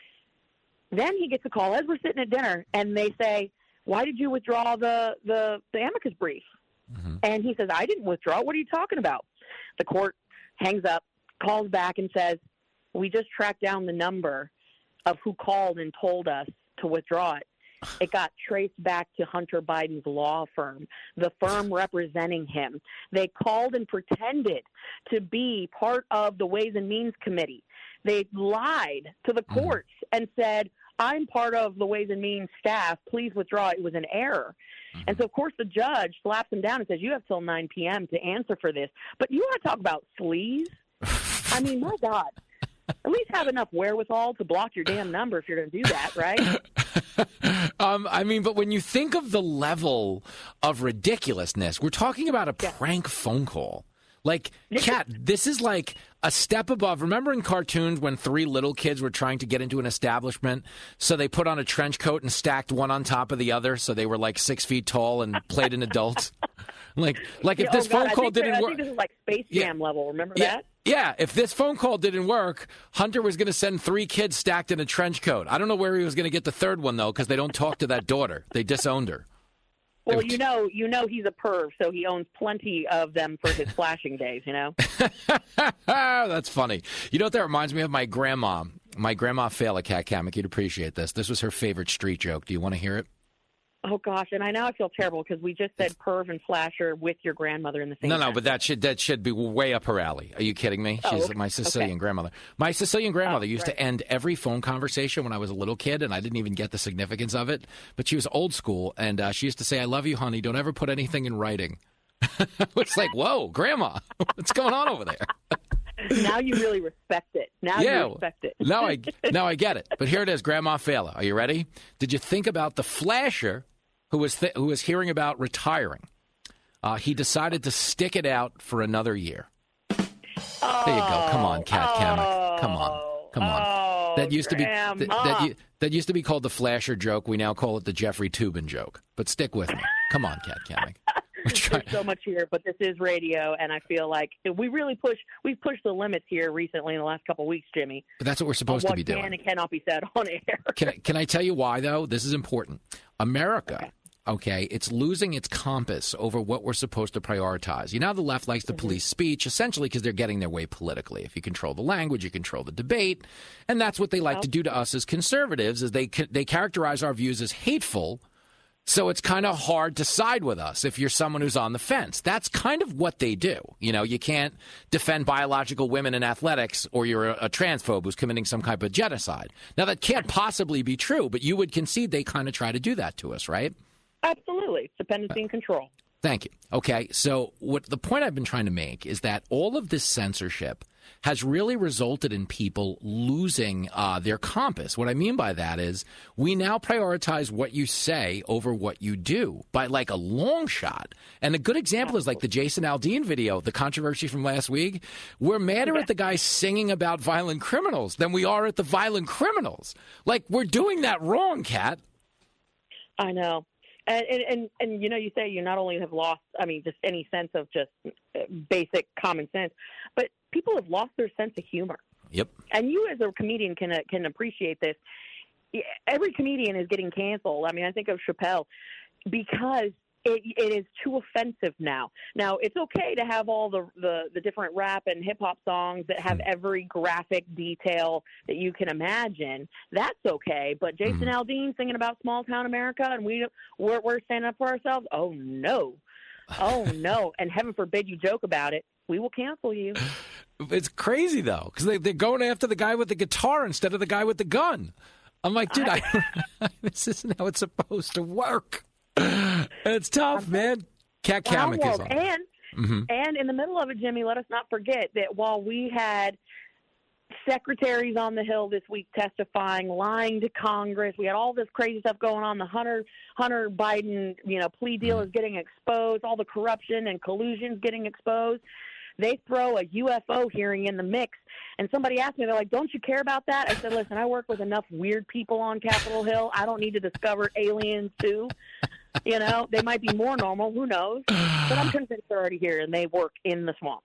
L: Then he gets a call as we're sitting at dinner, and they say, why did you withdraw the amicus brief? Mm-hmm. And he says, I didn't withdraw. What are you talking about? The court hangs up, calls back, and says, we just tracked down the number of who called and told us to withdraw it. It got traced back to Hunter Biden's law firm, the firm representing him. They called and pretended to be part of the Ways and Means Committee. They lied to the courts and said, I'm part of the Ways and Means staff. Please withdraw. It was an error. And so, of course, the judge slaps him down and says, you have till 9 p.m. to answer for this. But you want to talk about sleaze? I mean, my God. At least have enough wherewithal to block your damn number if you're going to do that, right?
F: I mean, but when you think of the level of ridiculousness, we're talking about a prank phone call. Like, Kat, this is like a step above. Remember in cartoons when 3 little kids were trying to get into an establishment, so they put on a trench coat and stacked one on top of the other, so they were like 6 feet tall and played an adult? Like if this phone call didn't work.
L: I think this is like Space Jam level. Remember that?
F: Yeah, if this phone call didn't work, Hunter was going to send 3 kids stacked in a trench coat. I don't know where he was going to get the third one, though, because they don't talk to that daughter. They disowned her.
L: Well, you know he's a perv, so he owns plenty of them for his flashing days, you know?
F: That's funny. You know what that reminds me of? My grandma Fela, Kat Kamek. You'd appreciate this. This was her favorite street joke. Do you want to hear it?
L: Oh, gosh, and I feel terrible because we just said perv and flasher with your grandmother in the same
F: No,
L: sentence.
F: but that should be way up her alley. Are you kidding me? She's my Sicilian grandmother. My Sicilian grandmother used to end every phone conversation when I was a little kid, and I didn't even get the significance of it. But she was old school, and she used to say, I love you, honey. Don't ever put anything in writing. It's like, whoa, Grandma, what's going on over there?
L: Now you really respect it. You respect it.
F: now I get it. But here it is, Grandma Fela. Are you ready? Did you think about the flasher who was hearing about retiring? He decided to stick it out for another year. There you go. Come on, Kat Kamek. Come on. That used to be that used to be called the flasher joke. We now call it the Jeffrey Toobin joke. But stick with me. Come on, Kat Kamek.
L: There's so much here, but this is radio, and I feel like we've pushed the limits here recently in the last couple of weeks, Jimmy.
F: But that's what we're supposed to be doing.
L: What can and cannot be said on air.
F: Can I tell you why, though? This is important. America, okay, it's losing its compass over what we're supposed to prioritize. You know, the left likes to police speech, essentially because they're getting their way politically. If you control the language, you control the debate. And that's what they like to do to us as conservatives, is they characterize our views as hateful. So it's kind of hard to side with us if you're someone who's on the fence. That's kind of what they do. You know, you can't defend biological women in athletics, or you're a transphobe who's committing some kind of genocide. Now, that can't possibly be true, but you would concede they kind of try to do that to us, right?
L: Absolutely. Dependency and control.
F: Thank you. Okay, so the point I've been trying to make is that all of this censorship has really resulted in people losing their compass. What I mean by that is we now prioritize what you say over what you do by like a long shot. And a good example is like the Jason Aldean video, the controversy from last week. We're madder at the guy singing about violent criminals than we are at the violent criminals. Like, we're doing that wrong, Kat.
L: I know. And you know, you say you not only have lost, just any sense of just basic common sense, but people have lost their sense of humor.
F: Yep.
L: And you as a comedian can appreciate this. Every comedian is getting canceled. I think of Chappelle because it is too offensive now. Now, it's okay to have all the different rap and hip-hop songs that have every graphic detail that you can imagine. That's okay. But Jason Aldean singing about small-town America and we're standing up for ourselves? Oh, no. Oh, no. And heaven forbid you joke about it. We will cancel you.
F: It's crazy, though, because they're going after the guy with the guitar instead of the guy with the gun. I'm like, dude, this isn't how it's supposed to work. It's tough, man. Kat Kamek is on.
L: And in the middle of it, Jimmy, let us not forget that while we had secretaries on the Hill this week testifying, lying to Congress, we had all this crazy stuff going on. The Hunter Biden, plea deal is getting exposed. All the corruption and collusion is getting exposed. they throw a UFO hearing in the mix. And somebody asked me, they're like, don't you care about that? I said, listen, I work with enough weird people on Capitol Hill. I don't need to discover aliens, too. You know, they might be more normal. Who knows? But I'm convinced they're already here, and they work in the swamp.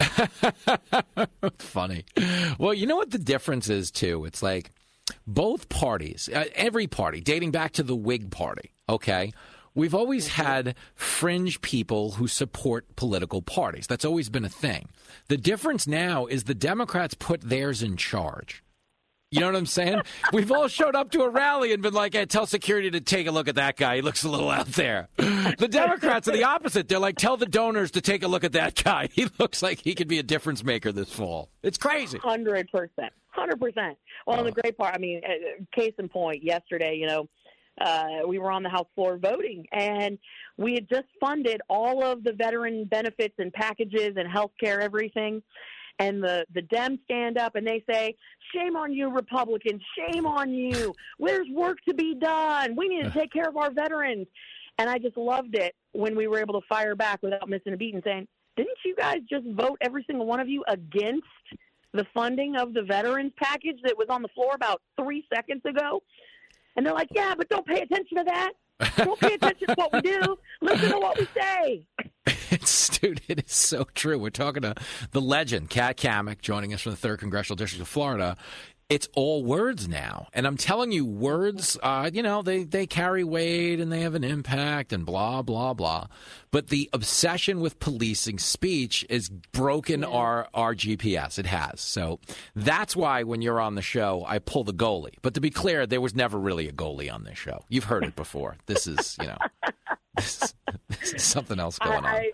F: Funny. Well, you know what the difference is, too? It's like both parties, every party, dating back to the Whig Party, okay? We've always had fringe people who support political parties. That's always been a thing. The difference now is the Democrats put theirs in charge. You know what I'm saying? We've all showed up to a rally and been like, hey, tell security to take a look at that guy. He looks a little out there. The Democrats are the opposite. They're like, tell the donors to take a look at that guy. He looks like he could be a difference maker this fall. It's crazy.
L: 100%. 100%. Well, and the great part, I mean, case in point, yesterday, you know, we were on the House floor voting, and we had just funded all of the veteran benefits and packages and health care, everything. And the Dems stand up and they say, shame on you, Republicans, shame on you. There's work to be done. We need to take care of our veterans. And I just loved it when we were able to fire back without missing a beat and saying, didn't you guys just vote, every single one of you, against the funding of the veterans package that was on the floor about 3 seconds ago? And they're like, yeah, but don't pay attention to that. Don't pay attention to what we do. Listen to what we say.
F: Dude, it is so true. We're talking to the legend, Kat Cammack, joining us from the 3rd Congressional District of Florida. It's all words now. And I'm telling you, words, you know, they carry weight and they have an impact and blah, blah, blah. But the obsession with policing speech has broken our GPS. It has. So that's why when you're on the show, I pull the goalie. But to be clear, there was never really a goalie on this show. You've heard it before. This is, you know, this is something else going on.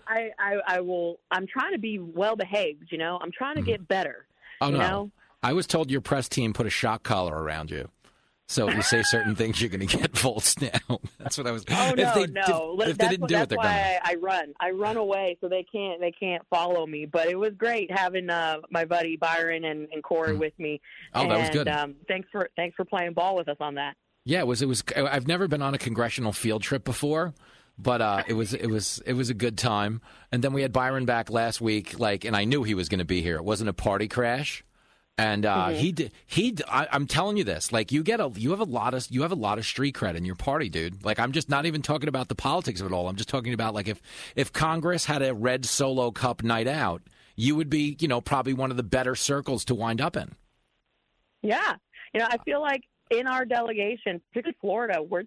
L: I'm trying to be well behaved, you know. I'm trying to get better.
F: Oh,
L: you
F: no.
L: know?
F: I was told your press team put a shock collar around you. So if you say certain things, you're going to get volts now. That's what I was.
L: Oh, no,
F: if they didn't do it, they're going to.
L: That's why I run away so they can't follow me. But it was great having my buddy Byron and Corey with me.
F: Oh, that was good.
L: Thanks for playing ball with us on that.
F: Yeah, it was. I've never been on a congressional field trip before. But it was a good time. And then we had Byron back last week, and I knew he was going to be here. It wasn't a party crash. And I'm telling you this, you have a lot of street cred in your party, dude. I'm just not even talking about the politics of it all. I'm just talking about if Congress had a Red Solo Cup night out, you would be, probably one of the better circles to wind up in.
L: Yeah. I feel like in our delegation, particularly Florida, we're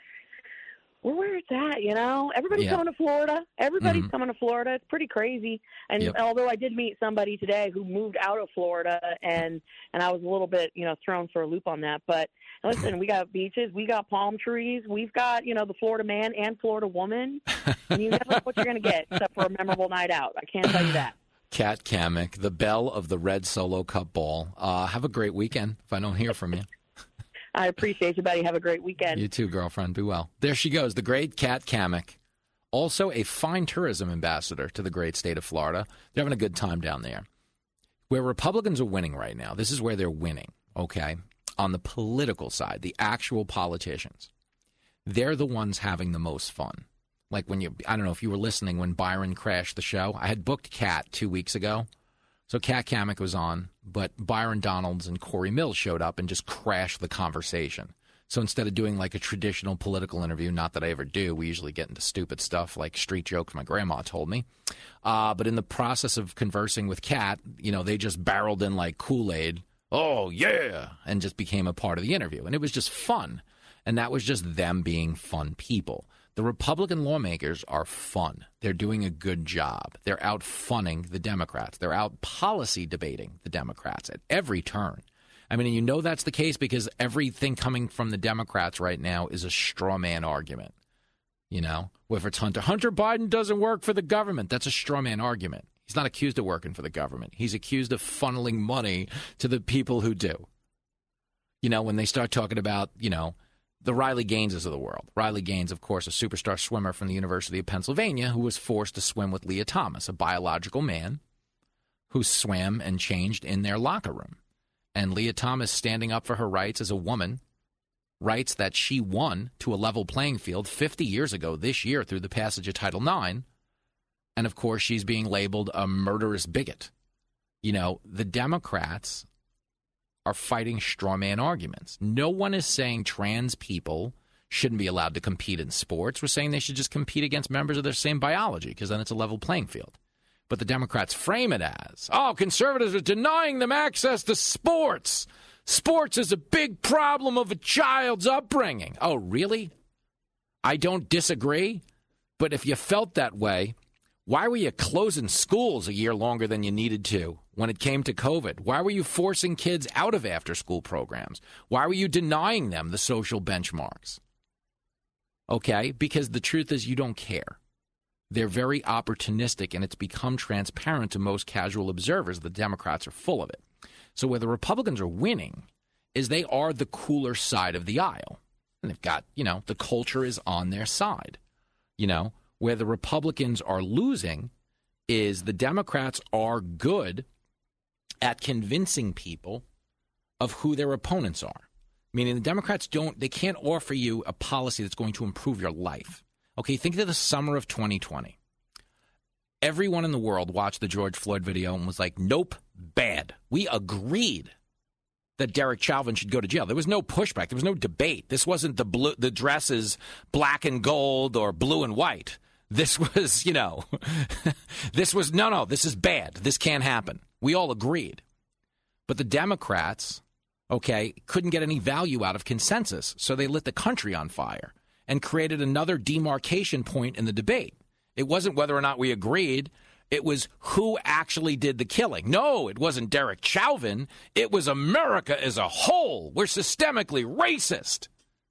L: where it's at, Everybody's coming to Florida. Everybody's coming to Florida. It's pretty crazy. And although I did meet somebody today who moved out of Florida, and I was a little bit, thrown for a loop on that. But listen, we got beaches, we got palm trees, we've got, the Florida man and Florida woman. And you never know what you're going to get except for a memorable night out. I can't tell you that.
F: Kat Cammack, the belle of the Red Solo Cup Ball. Have a great weekend if I don't hear from you.
L: I appreciate you, buddy. Have a great weekend.
F: You too, girlfriend. Be well. There she goes, the great Kat Cammack, also a fine tourism ambassador to the great state of Florida. They're having a good time down there. Where Republicans are winning right now, this is where they're winning, okay? On the political side, the actual politicians, they're the ones having the most fun. I don't know if you were listening when Byron crashed the show. I had booked Kat 2 weeks ago. So Kat Cammack was on, but Byron Donalds and Corey Mills showed up and just crashed the conversation. So instead of doing a traditional political interview, not that I ever do, we usually get into stupid stuff like street jokes my grandma told me. But in the process of conversing with Kat, they just barreled in like Kool-Aid, oh, yeah, and just became a part of the interview. And it was just fun. And that was just them being fun people. The Republican lawmakers are fun. They're doing a good job. They're out funning the Democrats. They're out policy debating the Democrats at every turn. I mean, that's the case because everything coming from the Democrats right now is a straw man argument. Whether it's Hunter Biden doesn't work for the government, that's a straw man argument. He's not accused of working for the government. He's accused of funneling money to the people who do. When they start talking about, the Riley Gaineses of the world. Riley Gaines, of course, a superstar swimmer from the University of Pennsylvania who was forced to swim with Leah Thomas, a biological man who swam and changed in their locker room. And Leah Thomas, standing up for her rights as a woman, rights that she won to a level playing field 50 years ago this year through the passage of Title IX, And, of course, she's being labeled a murderous bigot. You know, the Democrats are fighting straw man arguments. No one is saying trans people shouldn't be allowed to compete in sports. We're saying they should just compete against members of their same biology, because then it's a level playing field. But the Democrats frame it as, oh, conservatives are denying them access to sports. Sports is a big problem of a child's upbringing. Oh, really? I don't disagree. But if you felt that way, why were you closing schools a year longer than you needed to when it came to COVID? Why were you forcing kids out of after-school programs? Why were you denying them the social benchmarks? Okay, because the truth is you don't care. They're very opportunistic, and it's become transparent to most casual observers. The Democrats are full of it. So where the Republicans are winning is they are the cooler side of the aisle. And they've got, you know, the culture is on their side. You know, where the Republicans are losing is the Democrats are good at convincing people of who their opponents are. Meaning the Democrats they can't offer you a policy that's going to improve your life. Okay, think of the summer of 2020. Everyone in the world watched the George Floyd video and was like, nope, bad. We agreed that Derek Chauvin should go to jail. There was no pushback. There was no debate. This wasn't the dresses black and gold or blue and white. This was, you know, this is bad. This can't happen. We all agreed. But the Democrats, okay, couldn't get any value out of consensus, so they lit the country on fire and created another demarcation point in the debate. It wasn't whether or not we agreed. It was who actually did the killing. No, it wasn't Derek Chauvin. It was America as a whole. We're systemically racist.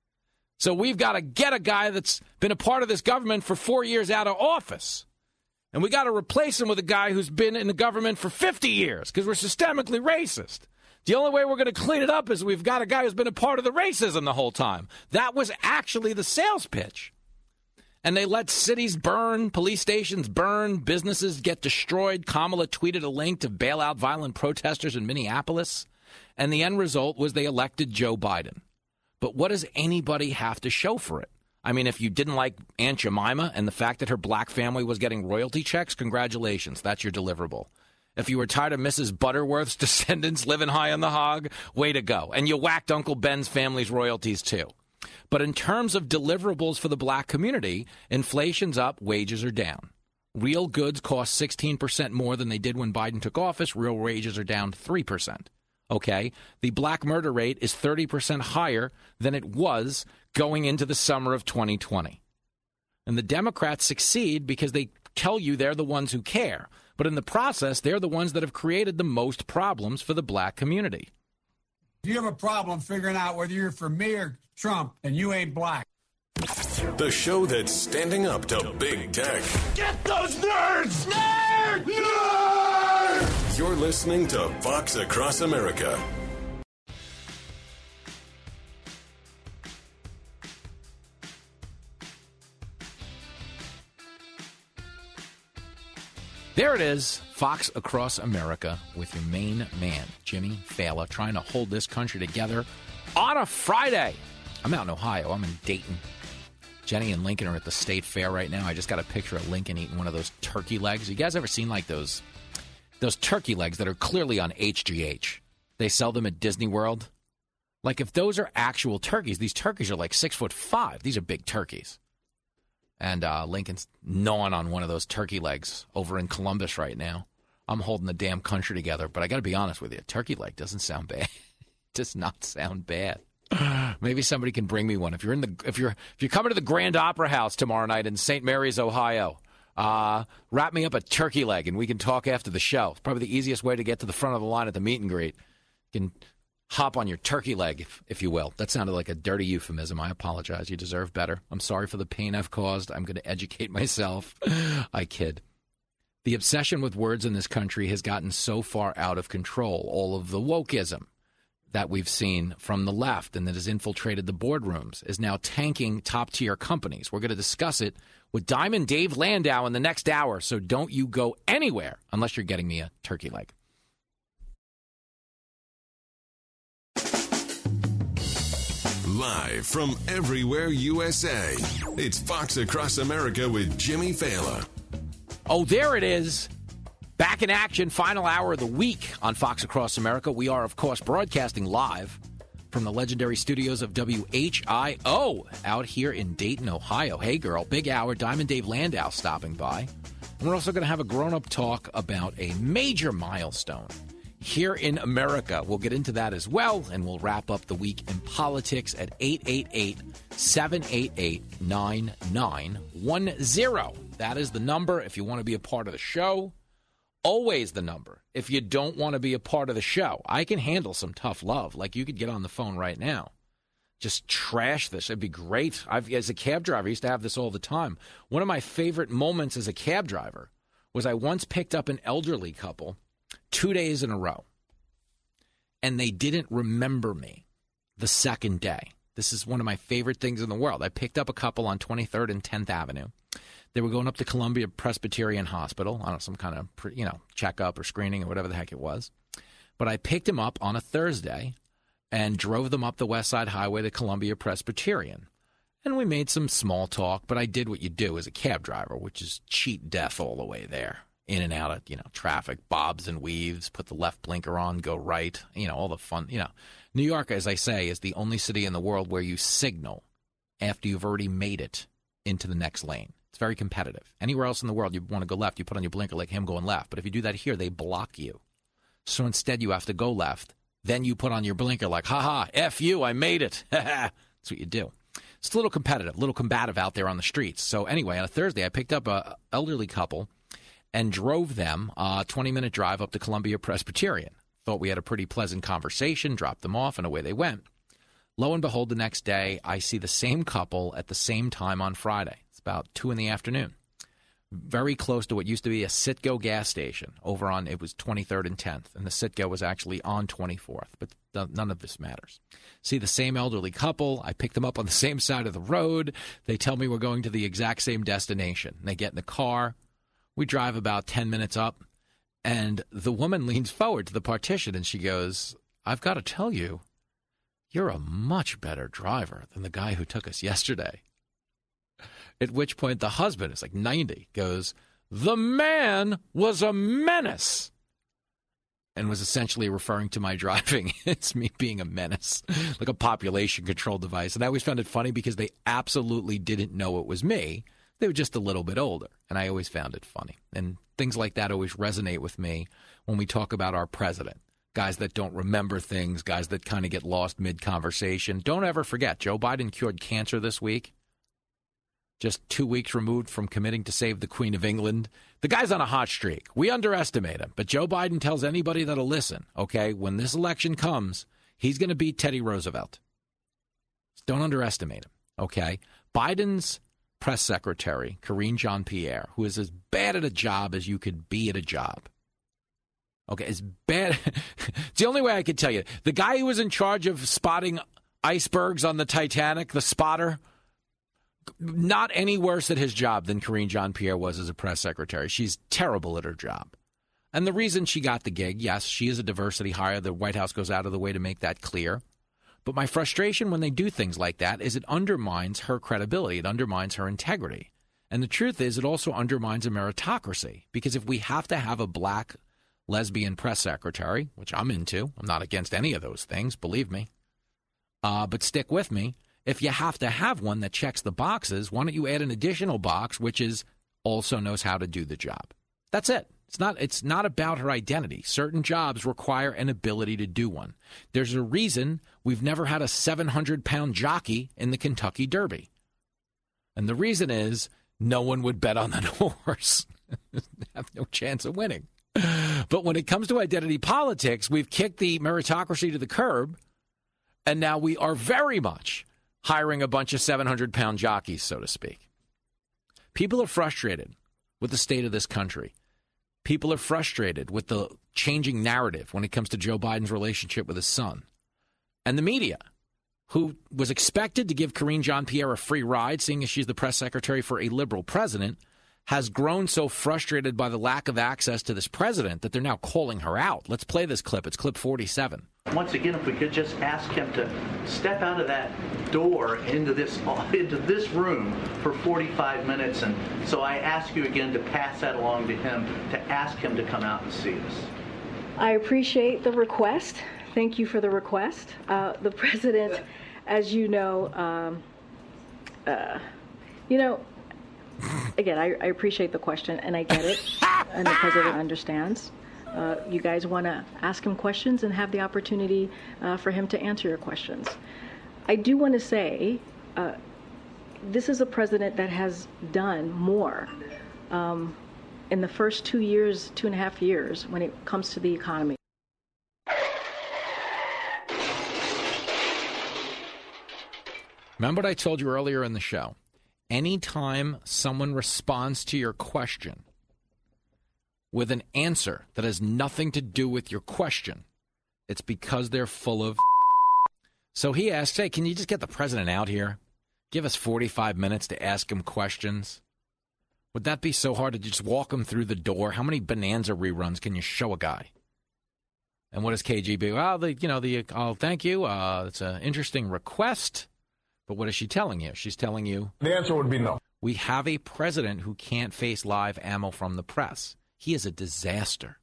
F: So we've got to get a guy that's been a part of this government for 4 years out of office. And we got to replace him with a guy who's been in the government for 50 years because we're systemically racist. The only way we're going to clean it up is we've got a guy who's been a part of the racism the whole time. That was actually the sales pitch. And they let cities burn, police stations burn, businesses get destroyed. Kamala tweeted a link to bail out violent protesters in Minneapolis. And the end result was they elected Joe Biden. But what does anybody have to show for it? I mean, if you didn't like Aunt Jemima and the fact that her black family was getting royalty checks, congratulations, that's your deliverable. If you were tired of Mrs. Butterworth's descendants living high on the hog, way to go. And you whacked Uncle Ben's family's royalties, too. But in terms of deliverables for the black community, inflation's up, wages are down. Real goods cost 16% more than they did when Biden took office. Real wages are down 3%. Okay? The black murder rate is 30% higher than it was going into the summer of 2020. And the Democrats succeed because they tell you they're the ones who care. But in the process, they're the ones that have created the most problems for the black community.
M: If you have a problem figuring out whether you're for me or Trump and you ain't black.
E: The show that's standing up to big tech.
J: Get those nerds! Nerds! Nerds!
E: You're listening to Fox Across America.
F: There it is, Fox Across America with your main man, Jimmy Fallon, trying to hold this country together on a Friday. I'm out in Ohio. I'm in Dayton. Jenny and Lincoln are at the State Fair right now. I just got a picture of Lincoln eating one of those turkey legs. You guys ever seen like those turkey legs that are clearly on HGH? They sell them at Disney World. Like if those are actual turkeys, these turkeys are like 6'5". These are big turkeys. And Lincoln's gnawing on one of those turkey legs over in Columbus right now. I'm holding the damn country together, but I got to be honest with you. Turkey leg doesn't sound bad. It does not sound bad. Maybe somebody can bring me one. If you're coming to the Grand Opera House tomorrow night in St. Mary's, Ohio, wrap me up a turkey leg and we can talk after the show. It's probably the easiest way to get to the front of the line at the meet and greet. You can hop on your turkey leg, if you will. That sounded like a dirty euphemism. I apologize. You deserve better. I'm sorry for the pain I've caused. I'm going to educate myself. I kid. The obsession with words in this country has gotten so far out of control. All of the wokeism that we've seen from the left and that has infiltrated the boardrooms is now tanking top-tier companies. We're going to discuss it with Diamond Dave Landau in the next hour, so don't you go anywhere unless you're getting me a turkey leg.
E: Live from everywhere USA, it's Fox Across America with Jimmy Fallon.
F: Oh, there it is. Back in action, final hour of the week on Fox Across America. We are, of course, broadcasting live from the legendary studios of WHIO out here in Dayton, Ohio. Hey, girl, big hour. Diamond Dave Landau stopping by. And we're also going to have a grown-up talk about a major milestone here in America. We'll get into that as well, and we'll wrap up the week in politics at 888-788-9910. That is the number if you want to be a part of the show. Always the number if you don't want to be a part of the show. I can handle some tough love. Like, you could get on the phone right now. Just trash this. It'd be great. As a cab driver, I used to have this all the time. One of my favorite moments as a cab driver was I once picked up an elderly couple 2 days in a row, and they didn't remember me the second day. This is one of my favorite things in the world. I picked up a couple on 23rd and 10th Avenue. They were going up to Columbia Presbyterian Hospital. I don't know, some kind of, checkup or screening or whatever the heck it was. But I picked them up on a Thursday and drove them up the West Side Highway to Columbia Presbyterian. And we made some small talk, but I did what you do as a cab driver, which is cheat death all the way there. In and out of, traffic, bobs and weaves, put the left blinker on, go right, all the fun, New York, as I say, is the only city in the world where you signal after you've already made it into the next lane. It's very competitive. Anywhere else in the world, you want to go left, you put on your blinker like him going left. But if you do that here, they block you. So instead, you have to go left. Then you put on your blinker like, ha-ha, F you, I made it. That's what you do. It's a little competitive, a little combative out there on the streets. So anyway, on a Thursday, I picked up an elderly couple and drove them a 20-minute drive up to Columbia Presbyterian. Thought we had a pretty pleasant conversation, dropped them off, and away they went. Lo and behold, the next day, I see the same couple at the same time on Friday. It's about 2 in the afternoon. Very close to what used to be a Citgo gas station over on, it was 23rd and 10th, and the Citgo was actually on 24th, but none of this matters. See the same elderly couple. I pick them up on the same side of the road. They tell me we're going to the exact same destination. They get in the car. We drive about 10 minutes up, and the woman leans forward to the partition, and she goes, I've got to tell you, you're a much better driver than the guy who took us yesterday. At which point the husband, is like 90, goes, the man was a menace, and was essentially referring to my driving. It's me being a menace, like a population control device. And I always found it funny because they absolutely didn't know it was me. They were just a little bit older, and I always found it funny. And things like that always resonate with me when we talk about our president. Guys that don't remember things, guys that kind of get lost mid-conversation. Don't ever forget, Joe Biden cured cancer this week. Just 2 weeks removed from committing to save the Queen of England. The guy's on a hot streak. We underestimate him. But Joe Biden tells anybody that'll listen, okay, when this election comes, he's going to beat Teddy Roosevelt. Don't underestimate him, okay? Biden's press secretary, Karine Jean-Pierre, who is as bad at a job as you could be at a job. Okay, as bad. It's the only way I could tell you. The guy who was in charge of spotting icebergs on the Titanic, the spotter, not any worse at his job than Karine Jean-Pierre was as a press secretary. She's terrible at her job. And the reason she got the gig, yes, she is a diversity hire. The White House goes out of the way to make that clear. But my frustration when they do things like that is it undermines her credibility. It undermines her integrity. And the truth is it also undermines a meritocracy. Because if we have to have a black lesbian press secretary, which I'm into, I'm not against any of those things, believe me. But stick with me. If you have to have one that checks the boxes, why don't you add an additional box, which is also knows how to do the job? That's it. It's not about her identity. Certain jobs require an ability to do one. There's a reason we've never had a 700-pound jockey in the Kentucky Derby. And the reason is no one would bet on that horse. Have no chance of winning. But when it comes to identity politics, we've kicked the meritocracy to the curb, and now we are very much hiring a bunch of 700-pound jockeys, so to speak. People are frustrated with the state of this country. People are frustrated with the changing narrative when it comes to Joe Biden's relationship with his son. And the media, who was expected to give Karine Jean-Pierre a free ride, seeing as she's the press secretary for a liberal president, has grown so frustrated by the lack of access to this president that they're now calling her out. Let's play this clip. It's clip 47.
N: Once again, if we could just ask him to step out of that door into this room for 45 minutes. And so I ask you again to pass that along to him, to ask him to come out and see us.
O: I appreciate the request. Thank you for the request. The president, as you know, again, I appreciate the question, and I get it, and the president understands. You guys want to ask him questions and have the opportunity for him to answer your questions. I do want to say this is a president that has done more in the first 2.5 years when it comes to the economy.
F: Remember what I told you earlier in the show? Anytime someone responds to your question with an answer that has nothing to do with your question, it's because they're full of. So he asked, hey, can you just get the president out here? Give us 45 minutes to ask him questions. Would that be so hard to just walk him through the door? How many Bonanza reruns can you show a guy? And what does KGB? Well, thank you. It's an interesting request. But what is she telling you? She's telling you.
T: The answer would be no.
F: We have a president who can't face live ammo from the press. He is a disaster.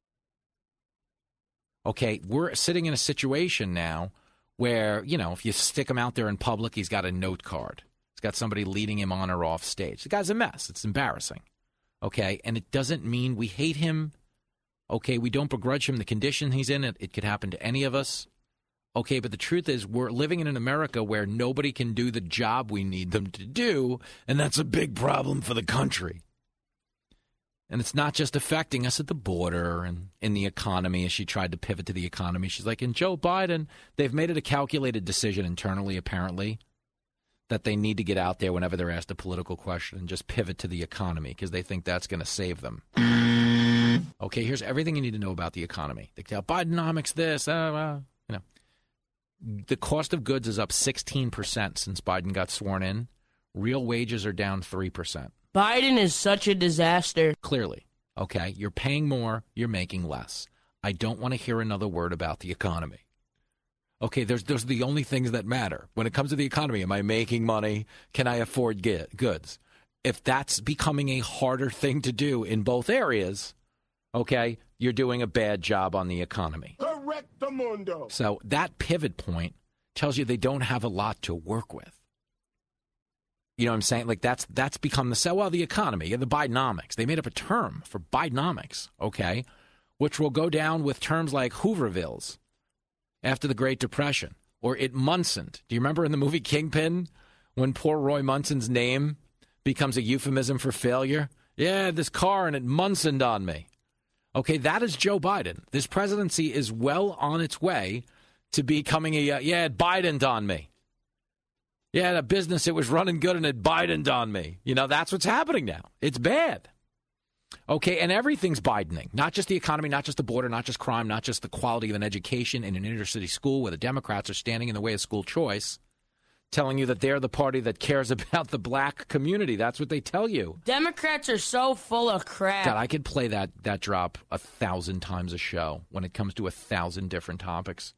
F: Okay, we're sitting in a situation now where, if you stick him out there in public, he's got a note card. He's got somebody leading him on or off stage. The guy's a mess. It's embarrassing. Okay, and it doesn't mean we hate him. Okay, we don't begrudge him the condition he's in. It could happen to any of us. Okay, but the truth is we're living in an America where nobody can do the job we need them to do, and that's a big problem for the country. And it's not just affecting us at the border and in the economy, as she tried to pivot to the economy. She's like, in Joe Biden, they've made it a calculated decision internally, apparently, that they need to get out there whenever they're asked a political question and just pivot to the economy because they think that's going to save them. Okay, here's everything you need to know about the economy. They tell Bidenomics this, The cost of goods is up 16% since Biden got sworn in. Real wages are down 3%.
I: Biden is such a disaster.
F: Clearly. Okay, you're paying more, you're making less. I don't want to hear another word about the economy. Okay, those are the only things that matter. When it comes to the economy, am I making money? Can I afford goods? If that's becoming a harder thing to do in both areas, okay, you're doing a bad job on the economy.
T: Correctamundo.
F: So that pivot point tells you they don't have a lot to work with. You know what I'm saying? Like that's become the economy, the Bidenomics. They made up a term for Bidenomics, okay, which will go down with terms like Hoovervilles after the Great Depression or it Munsoned. Do you remember in the movie Kingpin when poor Roy Munson's name becomes a euphemism for failure? Yeah, this car and it Munsoned on me. Okay, that is Joe Biden. This presidency is well on its way to becoming it Bidened on me. Yeah, the business, it was running good and it Bidened on me. That's what's happening now. It's bad. Okay, and everything's Bidening. Not just the economy, not just the border, not just crime, not just the quality of an education in an inner city school where the Democrats are standing in the way of school choice, telling you that they're the party that cares about the black community. That's what they tell you.
I: Democrats are so full of crap.
F: God, I could play that drop 1,000 times a show when it comes to 1,000 different topics.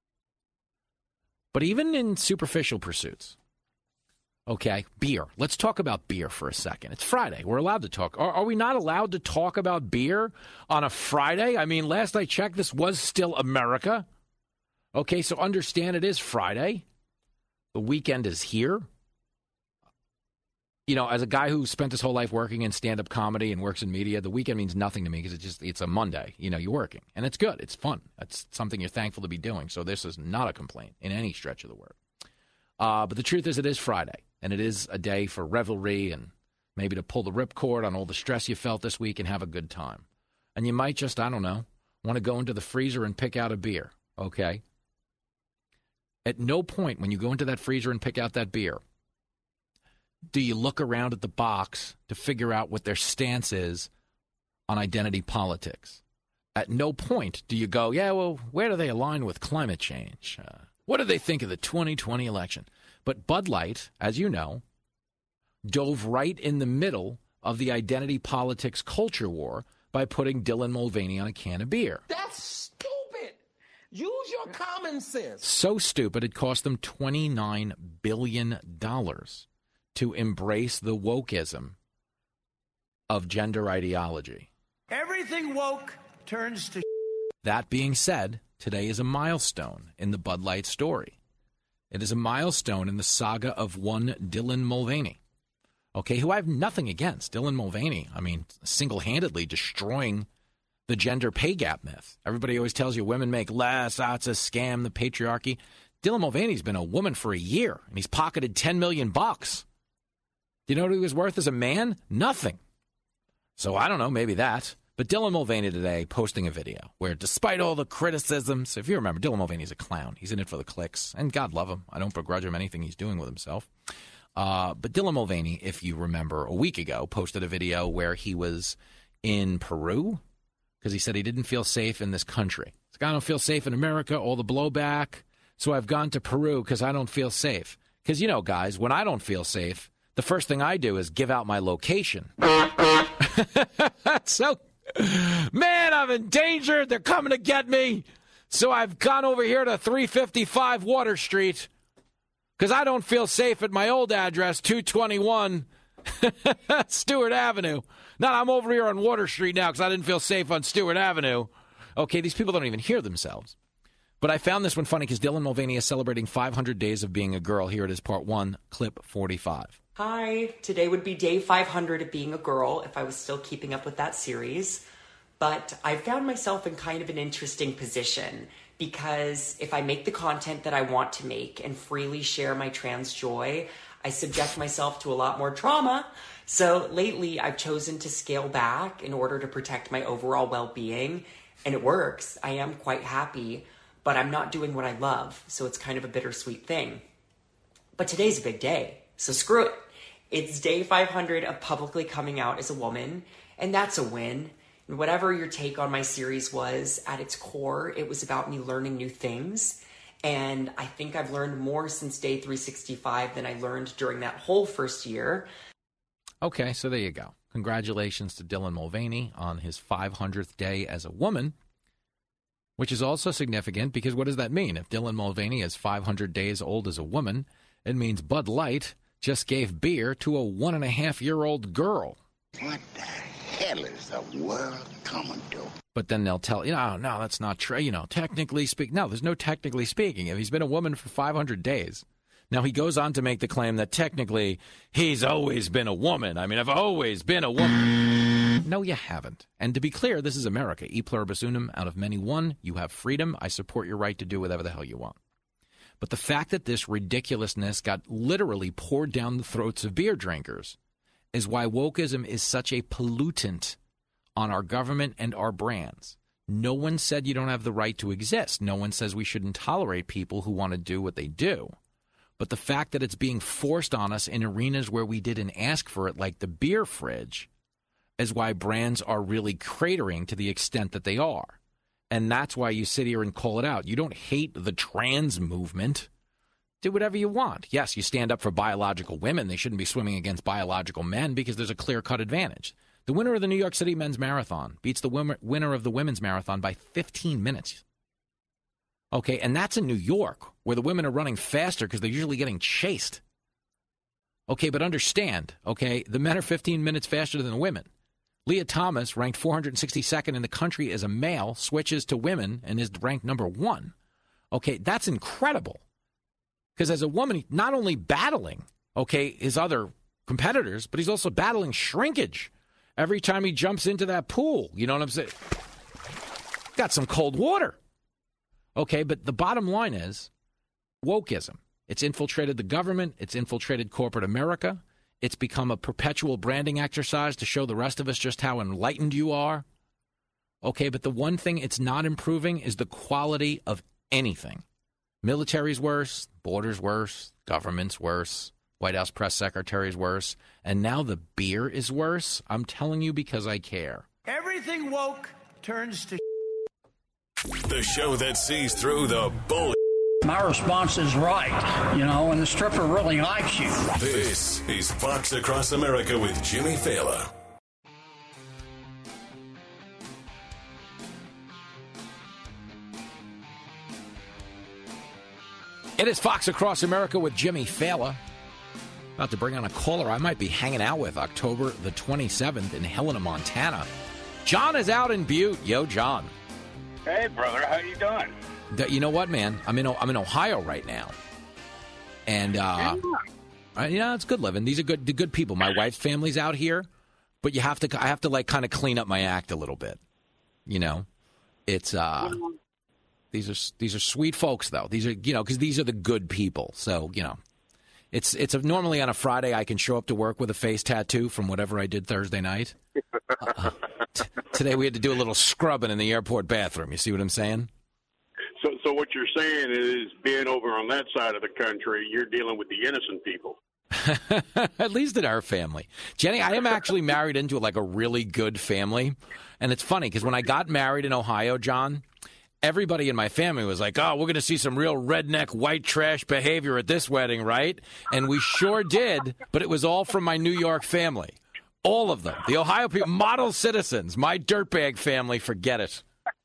F: But even in superficial pursuits, okay, beer. Let's talk about beer for a second. It's Friday. We're allowed to talk. Are we not allowed to talk about beer on a Friday? I mean, last I checked, this was still America. Okay, so understand it is Friday. The weekend is here. As a guy who spent his whole life working in stand-up comedy and works in media, the weekend means nothing to me because it's a Monday. You're working. And it's good. It's fun. It's something you're thankful to be doing. So this is not a complaint in any stretch of the word. But the truth is it is Friday. And it is a day for revelry and maybe to pull the ripcord on all the stress you felt this week and have a good time. And you might just, I don't know, want to go into the freezer and pick out a beer. Okay? At no point when you go into that freezer and pick out that beer do you look around at the box to figure out what their stance is on identity politics. At no point do you go, yeah, well, where do they align with climate change? What do they think of the 2020 election? But Bud Light, as you know, dove right in the middle of the identity politics culture war by putting Dylan Mulvaney on a can of beer.
W: That's stupid.
P: Use your common sense.
F: So stupid it cost them $29 billion to embrace the wokeism of gender ideology.
W: Everything woke turns to.
F: That being said, today is a milestone in the Bud Light story. It is a milestone in the saga of one Dylan Mulvaney, okay, who I have nothing against. Dylan Mulvaney, I mean, single-handedly destroying the gender pay gap myth. Everybody always tells you women make less, it's a scam, the patriarchy. Dylan Mulvaney's been a woman for a year, and he's pocketed $10 million. Do you know what he was worth as a man? Nothing. So I don't know, maybe that. But Dylan Mulvaney today posting a video where, despite all the criticisms, if you remember, Dylan Mulvaney's a clown. He's in it for the clicks, and God love him. I don't begrudge him anything he's doing with himself. But Dylan Mulvaney, if you remember, a week ago, posted a video where he was in Peru because he said he didn't feel safe in this country. He's like, I don't feel safe in America, all the blowback, so I've gone to Peru because I don't feel safe. Because, you know, guys, when I don't feel safe, the first thing I do is give out my location. So, man, I'm endangered. They're coming to get me. So I've gone over here to 355 Water Street because I don't feel safe at my old address, 221 Stewart Avenue. No, I'm over here on Water Street now because I didn't feel safe on Stewart Avenue. Okay, these people don't even hear themselves. But I found this one funny because Dylan Mulvaney is celebrating 500 days of being a girl. Here it is, part 1, clip 45.
Q: Hi, today would be day 500 of being a girl if I was still keeping up with that series. But I found myself in kind of an interesting position because if I make the content that I want to make and freely share my trans joy, I subject myself to a lot more trauma. So lately I've chosen to scale back in order to protect my overall well-being. And it works. I am quite happy, but I'm not doing what I love. So it's kind of a bittersweet thing. But today's a big day, so screw it. It's day 500 of publicly coming out as a woman, and that's a win. And whatever your take on my series was, at its core, it was about me learning new things. And I think I've learned more since day 365 than I learned during that whole first year.
F: Okay, so there you go. Congratulations to Dylan Mulvaney on his 500th day as a woman, which is also significant because what does that mean? If Dylan Mulvaney is 500 days old as a woman, it means Bud Light just gave beer to a 1.5-year-old girl.
R: What the hell is the world coming to?
F: But then they'll tell you, no, that's not true. You know, technically speaking. No, there's no technically speaking. If he's been a woman for 500 days. Now, he goes on to make the claim that technically he's always been a woman. I mean, I've always been a woman. No, you haven't. And to be clear, this is America. E pluribus unum, out of many one. You have freedom. I support your right to do whatever the hell you want. But the fact that this ridiculousness got literally poured down the throats of beer drinkers is why wokeism is such a pollutant on our government and our brands. No one said you don't have the right to exist. No one says we shouldn't tolerate people who want to do what they do. But the fact that it's being forced on us in arenas where we didn't ask for it, like the beer fridge, is why brands are really cratering to the extent that they are. And that's why you sit here and call it out. You don't hate the trans movement. Do whatever you want. Yes, you stand up for biological women. They shouldn't be swimming against biological men because there's a clear-cut advantage. The winner of the New York City men's marathon beats the winner of the women's marathon by 15 minutes. Okay, and that's in New York, where the women are running faster because they're usually getting chased. Okay, but understand, okay, the men are 15 minutes faster than the women. Leah Thomas, ranked 462nd in the country as a male, switches to women and is ranked number 1. Okay, that's incredible. Because as a woman, he's not only battling, okay, his other competitors, but he's also battling shrinkage every time he jumps into that pool. You know what I'm saying? Got some cold water. Okay, but the bottom line is wokeism. It's infiltrated the government. It's infiltrated corporate America. It's become a perpetual branding exercise to show the rest of us just how enlightened you are. Okay, but the one thing it's not improving is the quality of anything. Military's worse, border's worse, government's worse, White House press secretary's worse, and now the beer is worse. I'm telling you because I care.
W: Everything woke turns to
E: The show that sees through the bull.
S: My response is right, you know, and the stripper really likes you.
E: This is Fox Across America with Jimmy Fallon.
F: It is Fox Across America with Jimmy Fallon. About to bring on a caller I might be hanging out with October the 27th in Helena, Montana. John is out in Butte. Yo, John.
A: Hey, brother. How you doing?
F: You know what, man? I'm in Ohio right now. And, it's good living. These are good people. My wife's family's out here. But I have to like kind of clean up my act a little bit. You know? It's, these are sweet folks, though. These are, because these are the good people. So, it's normally on a Friday I can show up to work with a face tattoo from whatever I did Thursday night. Today we had to do a little scrubbing in the airport bathroom. You see what I'm saying?
A: So what you're saying is, being over on that side of the country, you're dealing with the innocent people.
F: At least in our family. Jenny, I am actually married into like a really good family. And it's funny because when I got married in Ohio, John, everybody in my family was like, oh, we're going to see some real redneck white trash behavior at this wedding, right? And we sure did, but it was all from my New York family. All of them. The Ohio people, model citizens. My dirtbag family, forget it.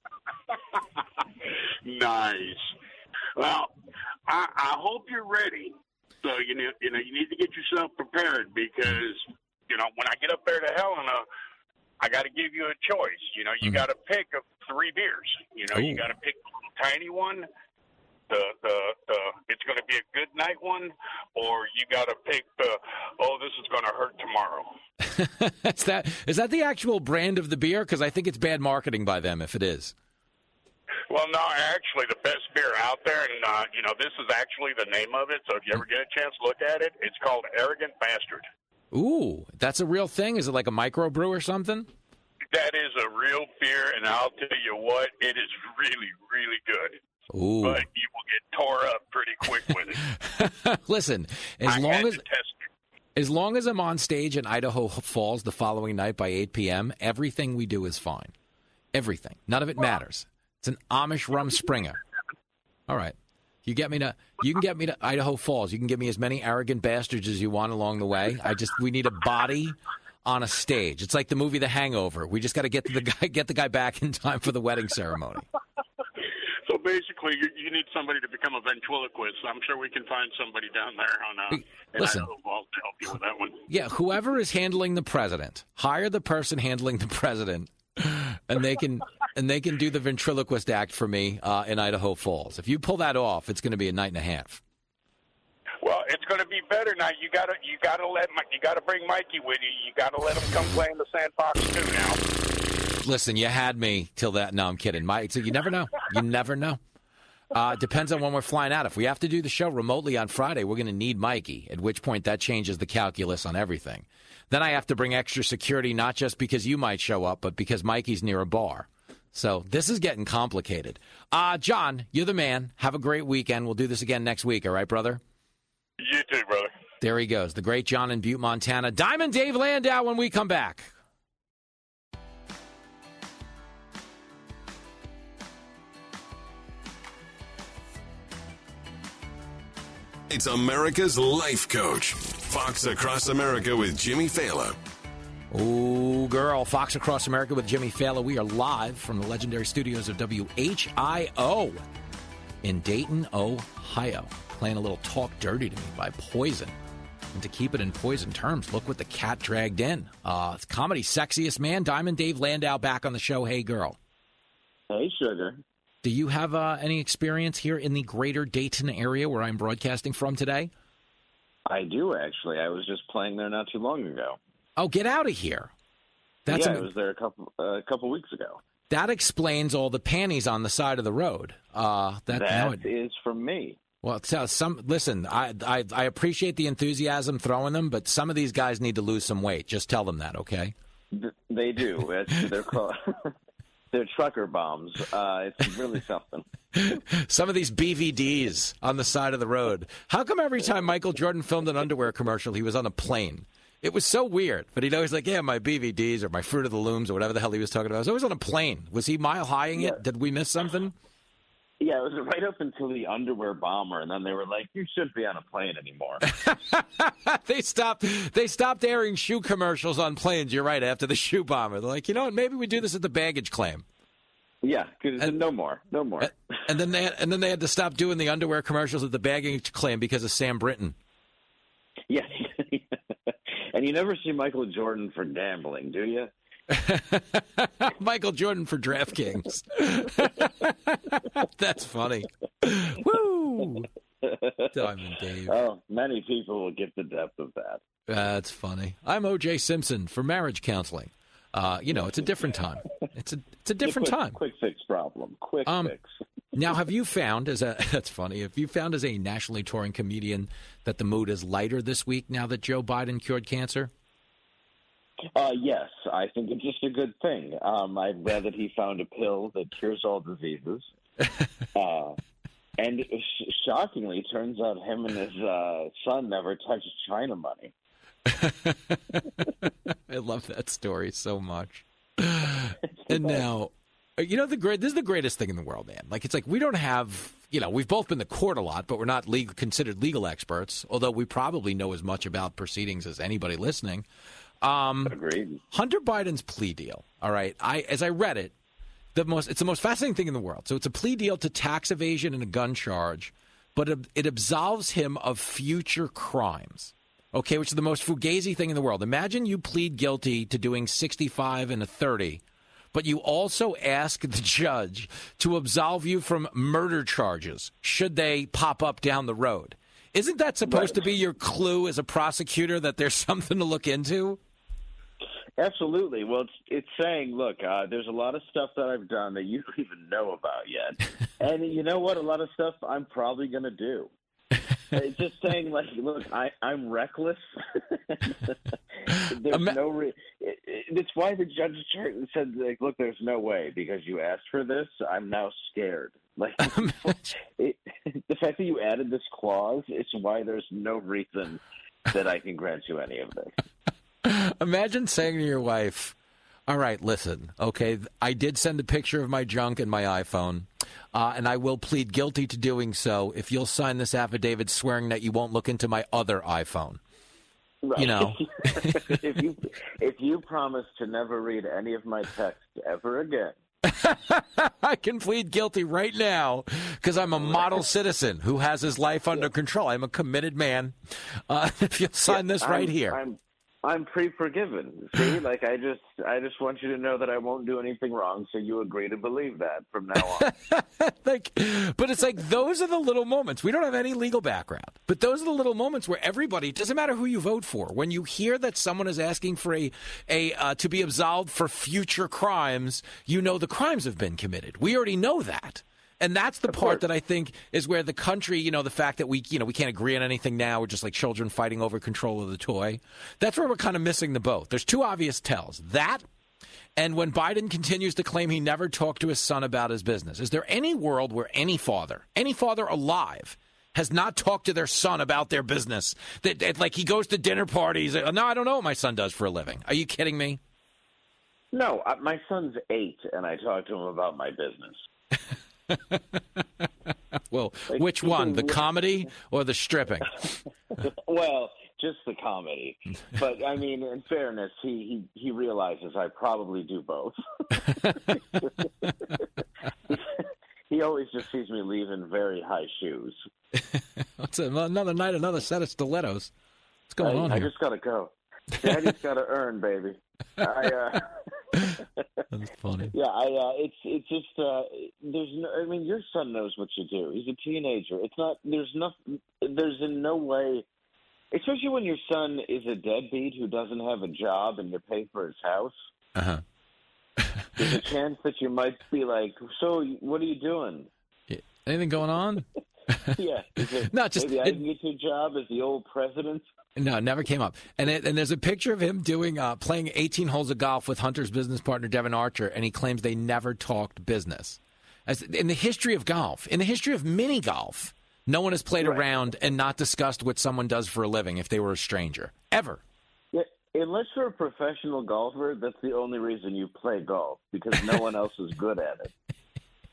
A: Nice. Well, I hope you're ready. So, you need to get yourself prepared because, when I get up there to Helena, I got to give you a choice. You got to pick 3 beers. You got to pick the tiny one, the it's going to be a good night one, or you got to pick this is going to hurt tomorrow.
F: Is that the actual brand of the beer? Because I think it's bad marketing by them if it is.
A: Well, no, actually, the best beer out there, and, this is actually the name of it, so if you ever get a chance to look at it, it's called Arrogant Bastard.
F: Ooh, that's a real thing? Is it like a microbrew or something?
A: That is a real beer, and I'll tell you what, it is really, really good.
F: Ooh.
A: But you will get tore up pretty quick with it.
F: Listen, as long as I'm on stage in Idaho Falls the following night by 8 p.m., everything we do is fine. Everything. None of it matters. It's an Amish rum Springer. All right. You can get me to Idaho Falls. You can give me as many arrogant bastards as you want along the way. We need a body on a stage. It's like the movie The Hangover. We just got to get the guy back in time for the wedding ceremony.
A: So basically, you need somebody to become a ventriloquist. I'm sure we can find somebody down there in Idaho Falls to help you with that one.
F: Yeah, whoever is handling the president, hire the person handling the president, and they can do the ventriloquist act for me in Idaho Falls. If you pull that off, it's going to be a night and a half.
A: Well, it's going to be better now. You got to bring Mikey with you. You got to let him come play in the Sandbox too now.
F: Listen, you had me till that. No, I'm kidding, Mike. So you never know. You never know. Depends on when we're flying out. If we have to do the show remotely on Friday, we're going to need Mikey. At which point that changes the calculus on everything. Then I have to bring extra security, not just because you might show up, but because Mikey's near a bar. So this is getting complicated. John, you're the man. Have a great weekend. We'll do this again next week. All right, brother?
A: You too, brother.
F: There he goes. The great John in Butte, Montana. Diamond Dave Landau when we come back.
E: It's America's Life Coach. Fox Across America with Jimmy Fallon.
F: Oh, girl. Fox Across America with Jimmy Fallon. We are live from the legendary studios of WHIO in Dayton, Ohio. Playing a little Talk Dirty to Me by Poison. And to keep it in Poison terms, look what the cat dragged in. It's comedy's sexiest man, Diamond Dave Landau, back on the show. Hey, girl.
B: Hey, sugar.
F: Do you have any experience here in the greater Dayton area where I'm broadcasting from today?
B: I do, actually. I was just playing there not too long ago.
F: Oh, get out of here.
B: I was there a couple weeks ago.
F: That explains all the panties on the side of the road.
B: That is from me.
F: Well, listen, I appreciate the enthusiasm throwing them, but some of these guys need to lose some weight. Just tell them that, okay?
B: They do. They're called... They're trucker bombs. It's really something.
F: Some of these BVDs on the side of the road. How come every time Michael Jordan filmed an underwear commercial, he was on a plane? It was so weird. But he'd always like, yeah, my BVDs or my Fruit of the Looms or whatever the hell he was talking about. I was always on a plane. Was he mile-highing it? Did we miss something?
B: Yeah, it was right up until the underwear bomber, and then they were like, you shouldn't be on a plane anymore.
F: They stopped airing shoe commercials on planes, you're right, after the shoe bomber. They're like, you know what, maybe we do this at the baggage claim.
B: Yeah, because no more.
F: And then they had to stop doing the underwear commercials at the baggage claim because of Sam Brinton.
B: Yes. And you never see Michael Jordan for gambling, do you?
F: Michael Jordan for DraftKings. That's funny. Woo! Diamond Dave.
B: Oh, many people will get the depth of that.
F: That's funny. I'm O.J. Simpson for marriage counseling. It's a different time. It's a different time.
B: Quick fix problem. Quick fix.
F: Now, have you found that's funny? Have you found as a nationally touring comedian that the mood is lighter this week now that Joe Biden cured cancer?
B: Yes, I think it's just a good thing. I've read that he found a pill that cures all diseases. And shockingly, it turns out him and his son never touched China money.
F: I love that story so much. And now, this is the greatest thing in the world, man. Like, it's like we don't have, we've both been to court a lot, but we're not considered legal experts, although we probably know as much about proceedings as anybody listening.
B: Agreed.
F: Hunter Biden's plea deal. All right. As I read it, it's the most fascinating thing in the world. So it's a plea deal to tax evasion and a gun charge, but it absolves him of future crimes. Okay, which is the most fugazi thing in the world. Imagine you plead guilty to doing 65 and a 30, but you also ask the judge to absolve you from murder charges should they pop up down the road. Isn't that supposed to be your clue as a prosecutor that there's something to look into?
B: Absolutely. Well, it's saying, look, there's a lot of stuff that I've done that you don't even know about yet. And you know what? A lot of stuff I'm probably going to do. It's just saying, like, look, I'm reckless. There's no it's why the judge said, like, look, there's no way because you asked for this. I'm now scared. Like, the fact that you added this clause, it's why there's no reason that I can grant you any of this.
F: Imagine saying to your wife, all right, listen, okay, I did send a picture of my junk and my iPhone, and I will plead guilty to doing so if you'll sign this affidavit swearing that you won't look into my other iPhone.
B: Right. If you promise to never read any of my texts ever again.
F: I can plead guilty right now because I'm a model citizen who has his life under control. I'm a committed man. If you'll sign this right here.
B: I'm pre-forgiven. See, like I just want you to know that I won't do anything wrong, so you agree to believe that from now on.
F: But it's like those are the little moments. We don't have any legal background, but those are the little moments where everybody, it doesn't matter who you vote for, when you hear that someone is asking for to be absolved for future crimes, you know the crimes have been committed. We already know that. And that's the part that I think is where the country, the fact that we can't agree on anything now. We're just like children fighting over control of the toy. That's where we're kind of missing the boat. There's two obvious tells. That, and when Biden continues to claim he never talked to his son about his business. Is there any world where any father alive has not talked to their son about their business? That like he goes to dinner parties. No, I don't know what my son does for a living. Are you kidding me?
B: No, my son's 8, and I talk to him about my business.
F: Well, which one, the comedy or the stripping?
B: Well, just the comedy. But I mean, in fairness, he realizes I probably do both. He always just sees me leave in very high shoes.
F: It's another night, another set of stilettos. What's going on here?
B: I just gotta go. Daddy's gotta earn, baby.
F: That's funny.
B: Yeah, it's just there's no. I mean, your son knows what you do. He's a teenager. It's not. There's in no way, especially when your son is a deadbeat who doesn't have a job and you pay for his house.
F: Uh-huh.
B: There's a chance that you might be like, so what are you doing?
F: Anything going on?
B: Yeah.
F: No, just
B: maybe I can get you a job as the old president.
F: No, it never came up. And there's a picture of him playing 18 holes of golf with Hunter's business partner, Devin Archer, and he claims they never talked business. As in the history of golf, in the history of mini golf, no one has played around and not discussed what someone does for a living if they were a stranger. Ever.
B: Yeah, unless you're a professional golfer, that's the only reason you play golf, because no one else is good at it.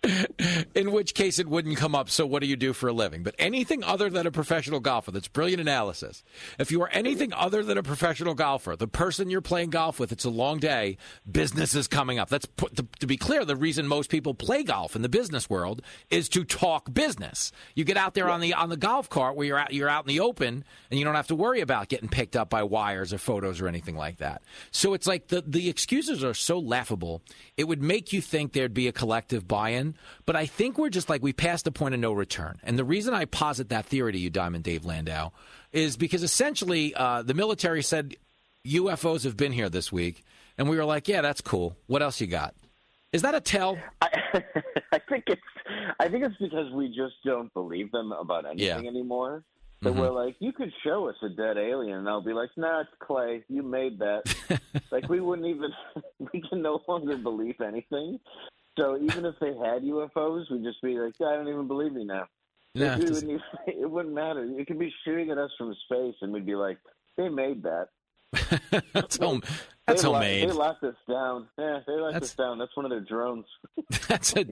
F: In which case it wouldn't come up, so what do you do for a living? But anything other than a professional golfer, that's brilliant analysis. If you are anything other than a professional golfer, the person you're playing golf with, it's a long day, business is coming up. That's to be clear, the reason most people play golf in the business world is to talk business. You get out there on the golf cart where you're out in the open, and you don't have to worry about getting picked up by wires or photos or anything like that. So it's like the excuses are so laughable, it would make you think there'd be a collective buy-in. But I think we're just like we passed the point of no return. And the reason I posit that theory to you, Diamond Dave Landau, is because essentially the military said UFOs have been here this week. And we were like, yeah, that's cool. What else you got? Is that a tell?
B: I think it's because we just don't believe them about anything anymore. So we're like, you could show us a dead alien, and I'll be like, nah, it's clay. You made that. Like, we can no longer believe anything. So even if they had UFOs, we'd just be like, I don't even believe you now.
F: No,
B: it wouldn't matter. It could be shooting at us from space, and we'd be like, they made that.
F: That's homemade.
B: They locked us down. Yeah, they locked us down. That's one of their drones.
F: That's a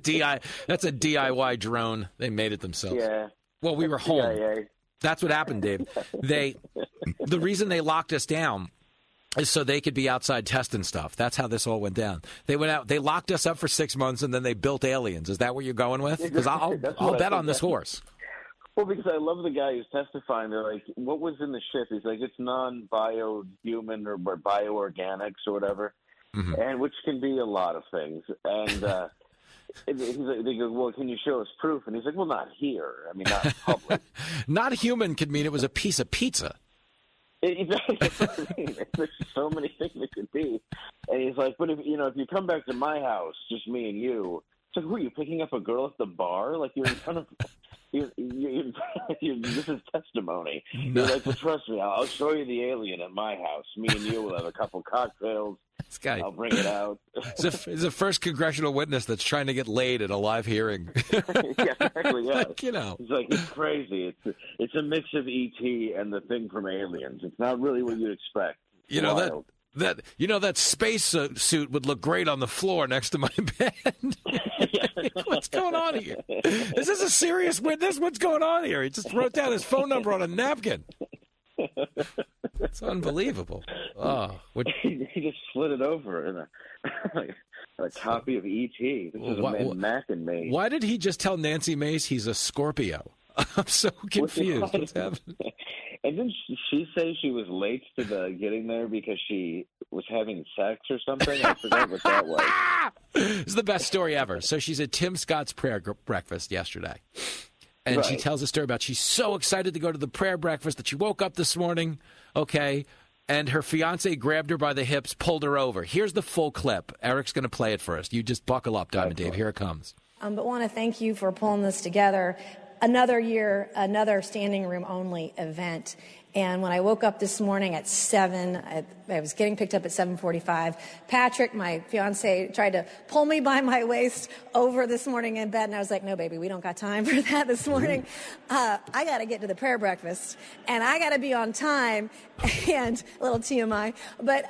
F: DIY drone. They made it themselves.
B: Yeah.
F: Well, we were home.
B: CIA.
F: That's what happened, Dave. The reason they locked us down is so they could be outside testing stuff. That's how this all went down. They went out, they locked us up for 6 months, and then they built aliens. Is that what you're going with? Because I'll bet on this horse.
B: Well, because I love the guy who's testifying. They're like, what was in the ship? He's like, it's non-bio-human or bioorganics or whatever, and which can be a lot of things. And he's like, they go, well, can you show us proof? And he's like, well, not here. I mean, not in public.
F: Not human could mean it was a piece of pizza.
B: Exactly. There's so many things it could be. And he's like, but if you come back to my house, just me and you, it's like, who are you, picking up a girl at the bar? Like, you're in front of this is testimony.
F: No.
B: You're like, well, trust me, I'll show you the alien at my house. Me and you will have a couple cocktails.
F: This guy,
B: I'll bring it out.
F: He's the first congressional witness that's trying to get laid at a live hearing.
B: Yeah, exactly. Yeah.
F: Like,
B: He's like, it's crazy. It's a mix of E.T. and the thing from Aliens. It's not really what you'd expect.
F: That space suit would look great on the floor next to my bed. What's going on here? Is this a serious witness? What's going on here? He just wrote down his phone number on a napkin. It's unbelievable. Oh,
B: he just slid it over in a copy of E.T. This is a Mac and Mace.
F: Why did he just tell Nancy Mace he's a Scorpio? I'm so confused. What's happening?
B: And didn't she say she was late to the getting there because she was having sex or something? I forgot what that was.
F: This is the best story ever. So she's at Tim Scott's prayer breakfast yesterday. And she tells a story about she's so excited to go to the prayer breakfast that she woke up this morning, and her fiancé grabbed her by the hips, pulled her over. Here's the full clip. Eric's going to play it first. You just buckle up, Diamond Dave. Here it comes.
C: But want to thank you for pulling this together. Another year, another standing room only event. And when I woke up this morning at 7, I was getting picked up at 7:45. Patrick, my fiance, tried to pull me by my waist over this morning in bed. And I was like, no, baby, we don't got time for that this morning. I got to get to the prayer breakfast. And I got to be on time. And a little TMI. But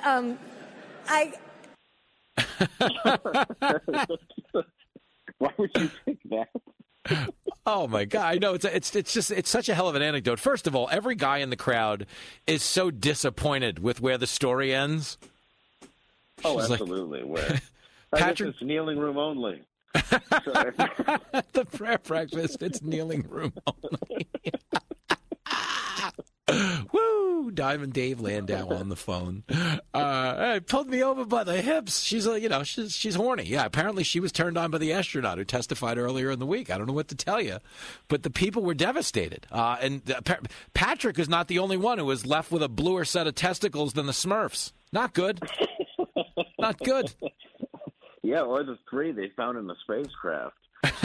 B: Why would you think that?
F: Oh my God! I know it's such a hell of an anecdote. First of all, every guy in the crowd is so disappointed with where the story ends.
B: Oh, absolutely. Where
F: Patrick,
B: it's kneeling room only.
F: The prayer breakfast, it's kneeling room only. Woo! Diamond Dave Landau on the phone. Pulled me over by the hips. She's she's horny. Yeah, apparently she was turned on by the astronaut who testified earlier in the week. I don't know what to tell you, but the people were devastated. And Patrick is not the only one who was left with a bluer set of testicles than the Smurfs. Not good. Not good.
B: Yeah, or the 3 they found in the spacecraft.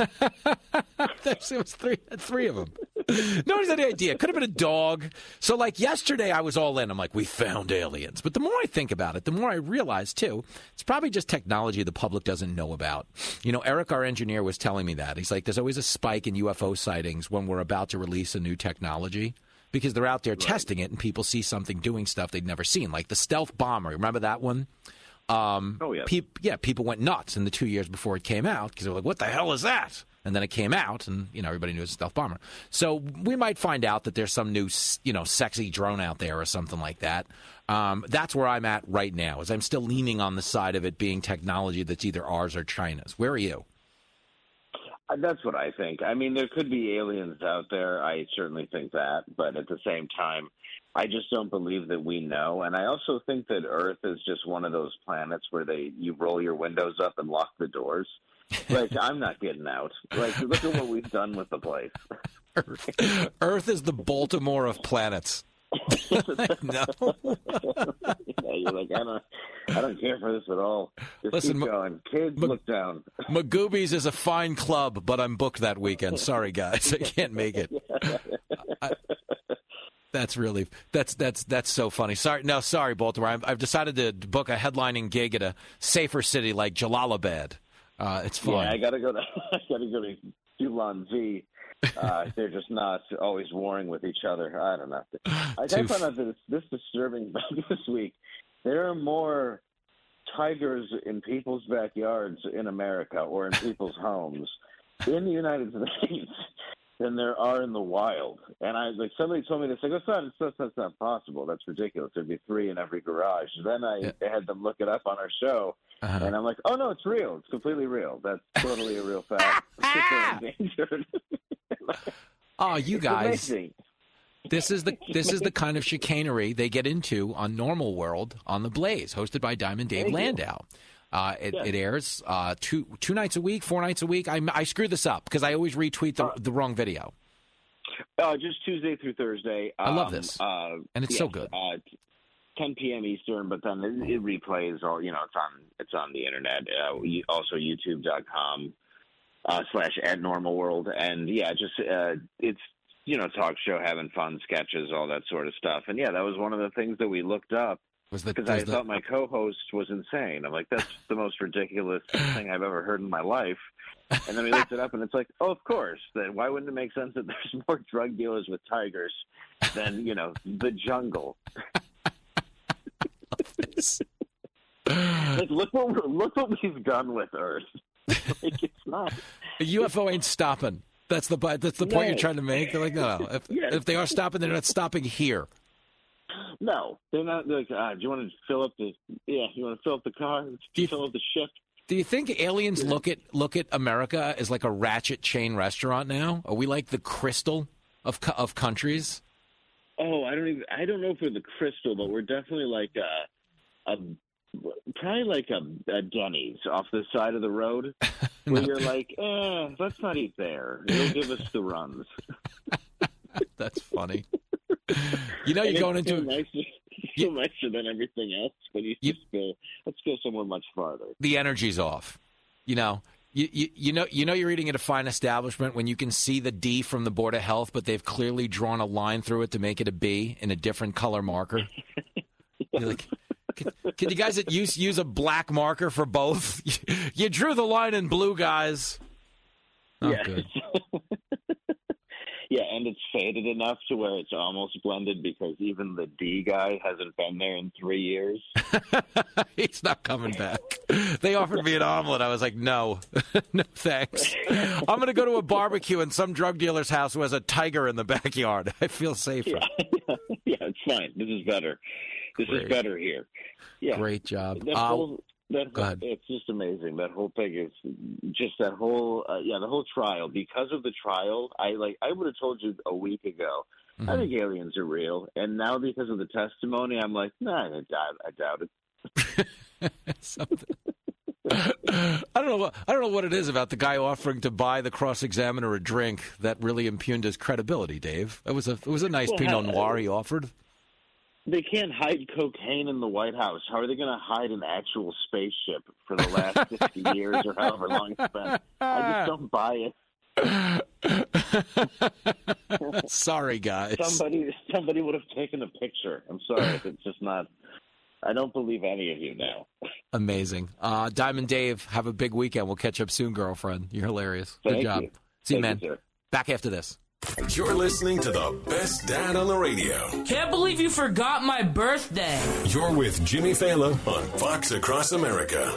F: It was three of them. Nobody's had any idea. Could have been a dog. So, like, yesterday I was all in. I'm like, we found aliens. But the more I think about it, the more I realize, too, it's probably just technology the public doesn't know about. Eric, our engineer, was telling me that. He's like, there's always a spike in UFO sightings when we're about to release a new technology because they're out there testing it and people see something doing stuff they'd never seen, like the stealth bomber. Remember that one? People went nuts in the 2 years before it came out because they were like, what the hell is that? And then it came out, and everybody knew it was a stealth bomber. So we might find out that there's some new, sexy drone out there or something like that. That's where I'm at right now, is I'm still leaning on the side of it being technology that's either ours or China's. Where are you?
B: That's what I think. I mean, there could be aliens out there. I certainly think that. But at the same time, I just don't believe that we know. And I also think that Earth is just one of those planets where you roll your windows up and lock the doors. Like, I'm not getting out. Like, look at what we've done with the place.
F: Earth is the Baltimore of planets. No.
B: You're like, I don't care for this at all. Just keep going. Kids, look down.
F: Magoobies is a fine club, but I'm booked that weekend. Sorry, guys, I can't make it. That's so funny. Sorry, Baltimore. I've decided to book a headlining gig at a safer city like Jalalabad. It's fun.
B: Yeah, I gotta go to Ulan V. They're just not always warring with each other. I don't know. I found out that it's this disturbing this week. There are more tigers in people's backyards in America or in people's homes in the United States than there are in the wild. And somebody told me this. Like, that's not possible. That's ridiculous. There'd be 3 in every garage. Then I had them look it up on our show. And I'm like, oh, no, it's real. It's completely real. That's totally a real fact. Endangered.
F: Oh, you guys. This is the kind of chicanery they get into on Normal World on The Blaze, hosted by Diamond Dave Landau. It airs 2 nights a week, 4 nights a week. I screw this up because I always retweet the wrong video.
B: Just Tuesday through Thursday.
F: I love this, and it's so good.
B: 10 p.m. Eastern, but then it replays all. It's on the internet. Also, YouTube.com /@normalworld, and it's talk show, having fun, sketches, all that sort of stuff. And that was one of the things that we looked up. Because I thought my co-host was insane. I'm like, that's the most ridiculous thing I've ever heard in my life. And then we looked it up, and it's like, oh, of course. Then why wouldn't it make sense that there's more drug dealers with tigers than, the jungle? Like, look what we've done with Earth. Like, it's not.
F: A UFO ain't stopping. That's the point you're trying to make. They're like, no. If they are stopping, they're not stopping here.
B: No, they're not. They're like, do you want to fill up the? Yeah, you want to fill up the car? Fill up the ship?
F: Do you think aliens look at America as like a ratchet chain restaurant now? Are we like the Crystal of countries?
B: Oh, I don't know if we're the Crystal, but we're definitely like probably like a Denny's off the side of the road, where you're like, let's not eat there. It'll give us the runs.
F: That's funny. You're going into
B: so nicer than everything else, but let's go somewhere much farther.
F: The energy's off. You're eating at a fine establishment when you can see the D from the Board of Health, but they've clearly drawn a line through it to make it a B in a different color marker. You're like, can you guys use a black marker for both? You drew the line in blue, guys. Oh,
B: yeah.
F: Good.
B: Yeah, and it's faded enough to where it's almost blended because even the D guy hasn't been there in 3 years.
F: He's not coming back. They offered me an omelet. I was like, no, no thanks. I'm going to go to a barbecue in some drug dealer's house who has a tiger in the backyard. I feel safer.
B: Yeah, it's fine. This is better. This is better here. Yeah.
F: Great job.
B: Go ahead. It's just amazing. That whole thing is just that whole the whole trial. Because of the trial, I would have told you a week ago. Mm-hmm. I think aliens are real, and now because of the testimony, I'm like, nah, I doubt it.
F: I don't know what it is about the guy offering to buy the cross-examiner a drink that really impugned his credibility, Dave. It was a nice Pinot Noir he offered.
B: They can't hide cocaine in the White House. How are they going to hide an actual spaceship for the last 50 years or however long it's been? I just don't buy
F: it. Sorry, guys.
B: Somebody would have taken a picture. I'm sorry. It's just not. I don't believe any of you now.
F: Amazing. Diamond Dave, have a big weekend. We'll catch up soon, girlfriend. You're hilarious. Good
B: Thank
F: job.
B: you.
F: See you,
B: Thank
F: man.
B: You,
F: back after this.
E: You're listening to the best dad on the radio.
I: Can't believe you forgot my birthday.
E: You're with Jimmy Fallon on Fox Across America.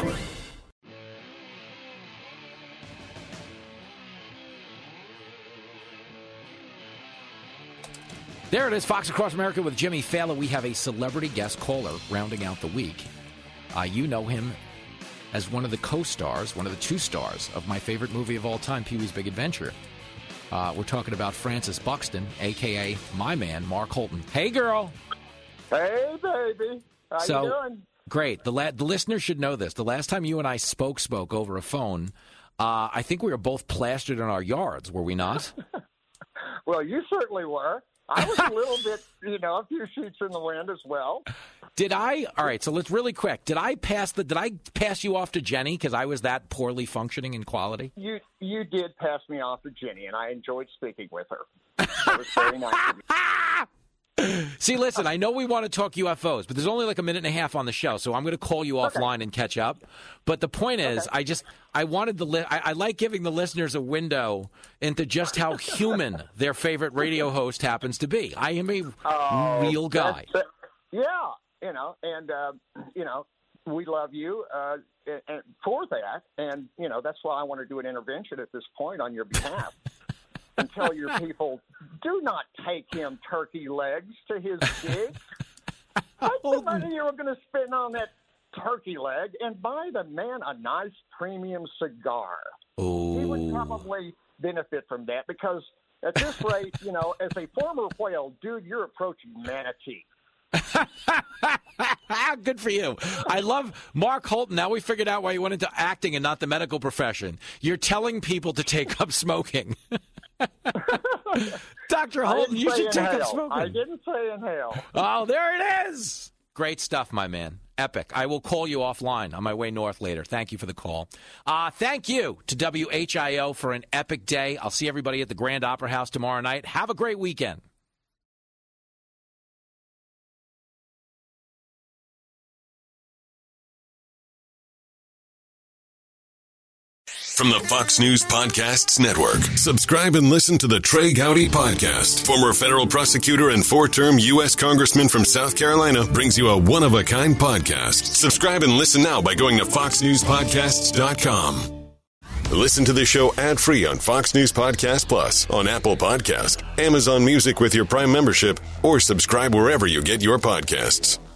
F: There it is, Fox Across America with Jimmy Fallon. We have a celebrity guest caller rounding out the week. You know him as one of the co-stars, one of the two stars of my favorite movie of all time, Pee-wee's Big Adventure. We're talking about Francis Buxton, a.k.a. my man, Mark Holton. Hey, girl.
G: Hey, baby. How you doing?
F: Great. The listeners should know this. The last time you and I spoke over a phone, I think we were both plastered in our yards, were we not?
G: Well, you certainly were. I was a little bit, a few sheets in the wind as well.
F: Did I? All right, so let's really quick. Did I pass you off to Jenny because I was that poorly functioning in quality?
G: You did pass me off to Jenny, and I enjoyed speaking with her. It was very nice of you.
F: See, listen, I know we want to talk UFOs, but there's only like a minute and a half on the show, so I'm going to call you offline and catch up. But the point is, I wanted I like giving the listeners a window into just how human their favorite radio host happens to be. I am a real guy.
G: We love you for that, and that's why I want to do an intervention at this point on your behalf. And tell your people, do not take him turkey legs to his gig. Take the money you were going to spend on that turkey leg and buy the man a nice premium cigar.
F: Ooh.
G: He would probably benefit from that because at this rate, as a former whale, dude, you're approaching manatee.
F: Good for you. I love Mark Holton. Now we figured out why you went into acting and not the medical profession. You're telling people to take up smoking. Dr. Holton, you should take up smoking.
G: I didn't say inhale.
F: Oh, there it is. Great stuff, my man. Epic. I will call you offline on my way north later. Thank you for the call. Thank you to WHIO for an epic day. I'll see everybody at the Grand Opera House tomorrow night. Have a great weekend.
E: From the Fox News Podcasts Network. Subscribe and listen to the Trey Gowdy Podcast. Former federal prosecutor and four-term U.S. Congressman from South Carolina brings you a one-of-a-kind podcast. Subscribe and listen now by going to foxnewspodcasts.com. Listen to the show ad-free on Fox News Podcast Plus, on Apple Podcast, Amazon Music with your Prime membership, or subscribe wherever you get your podcasts.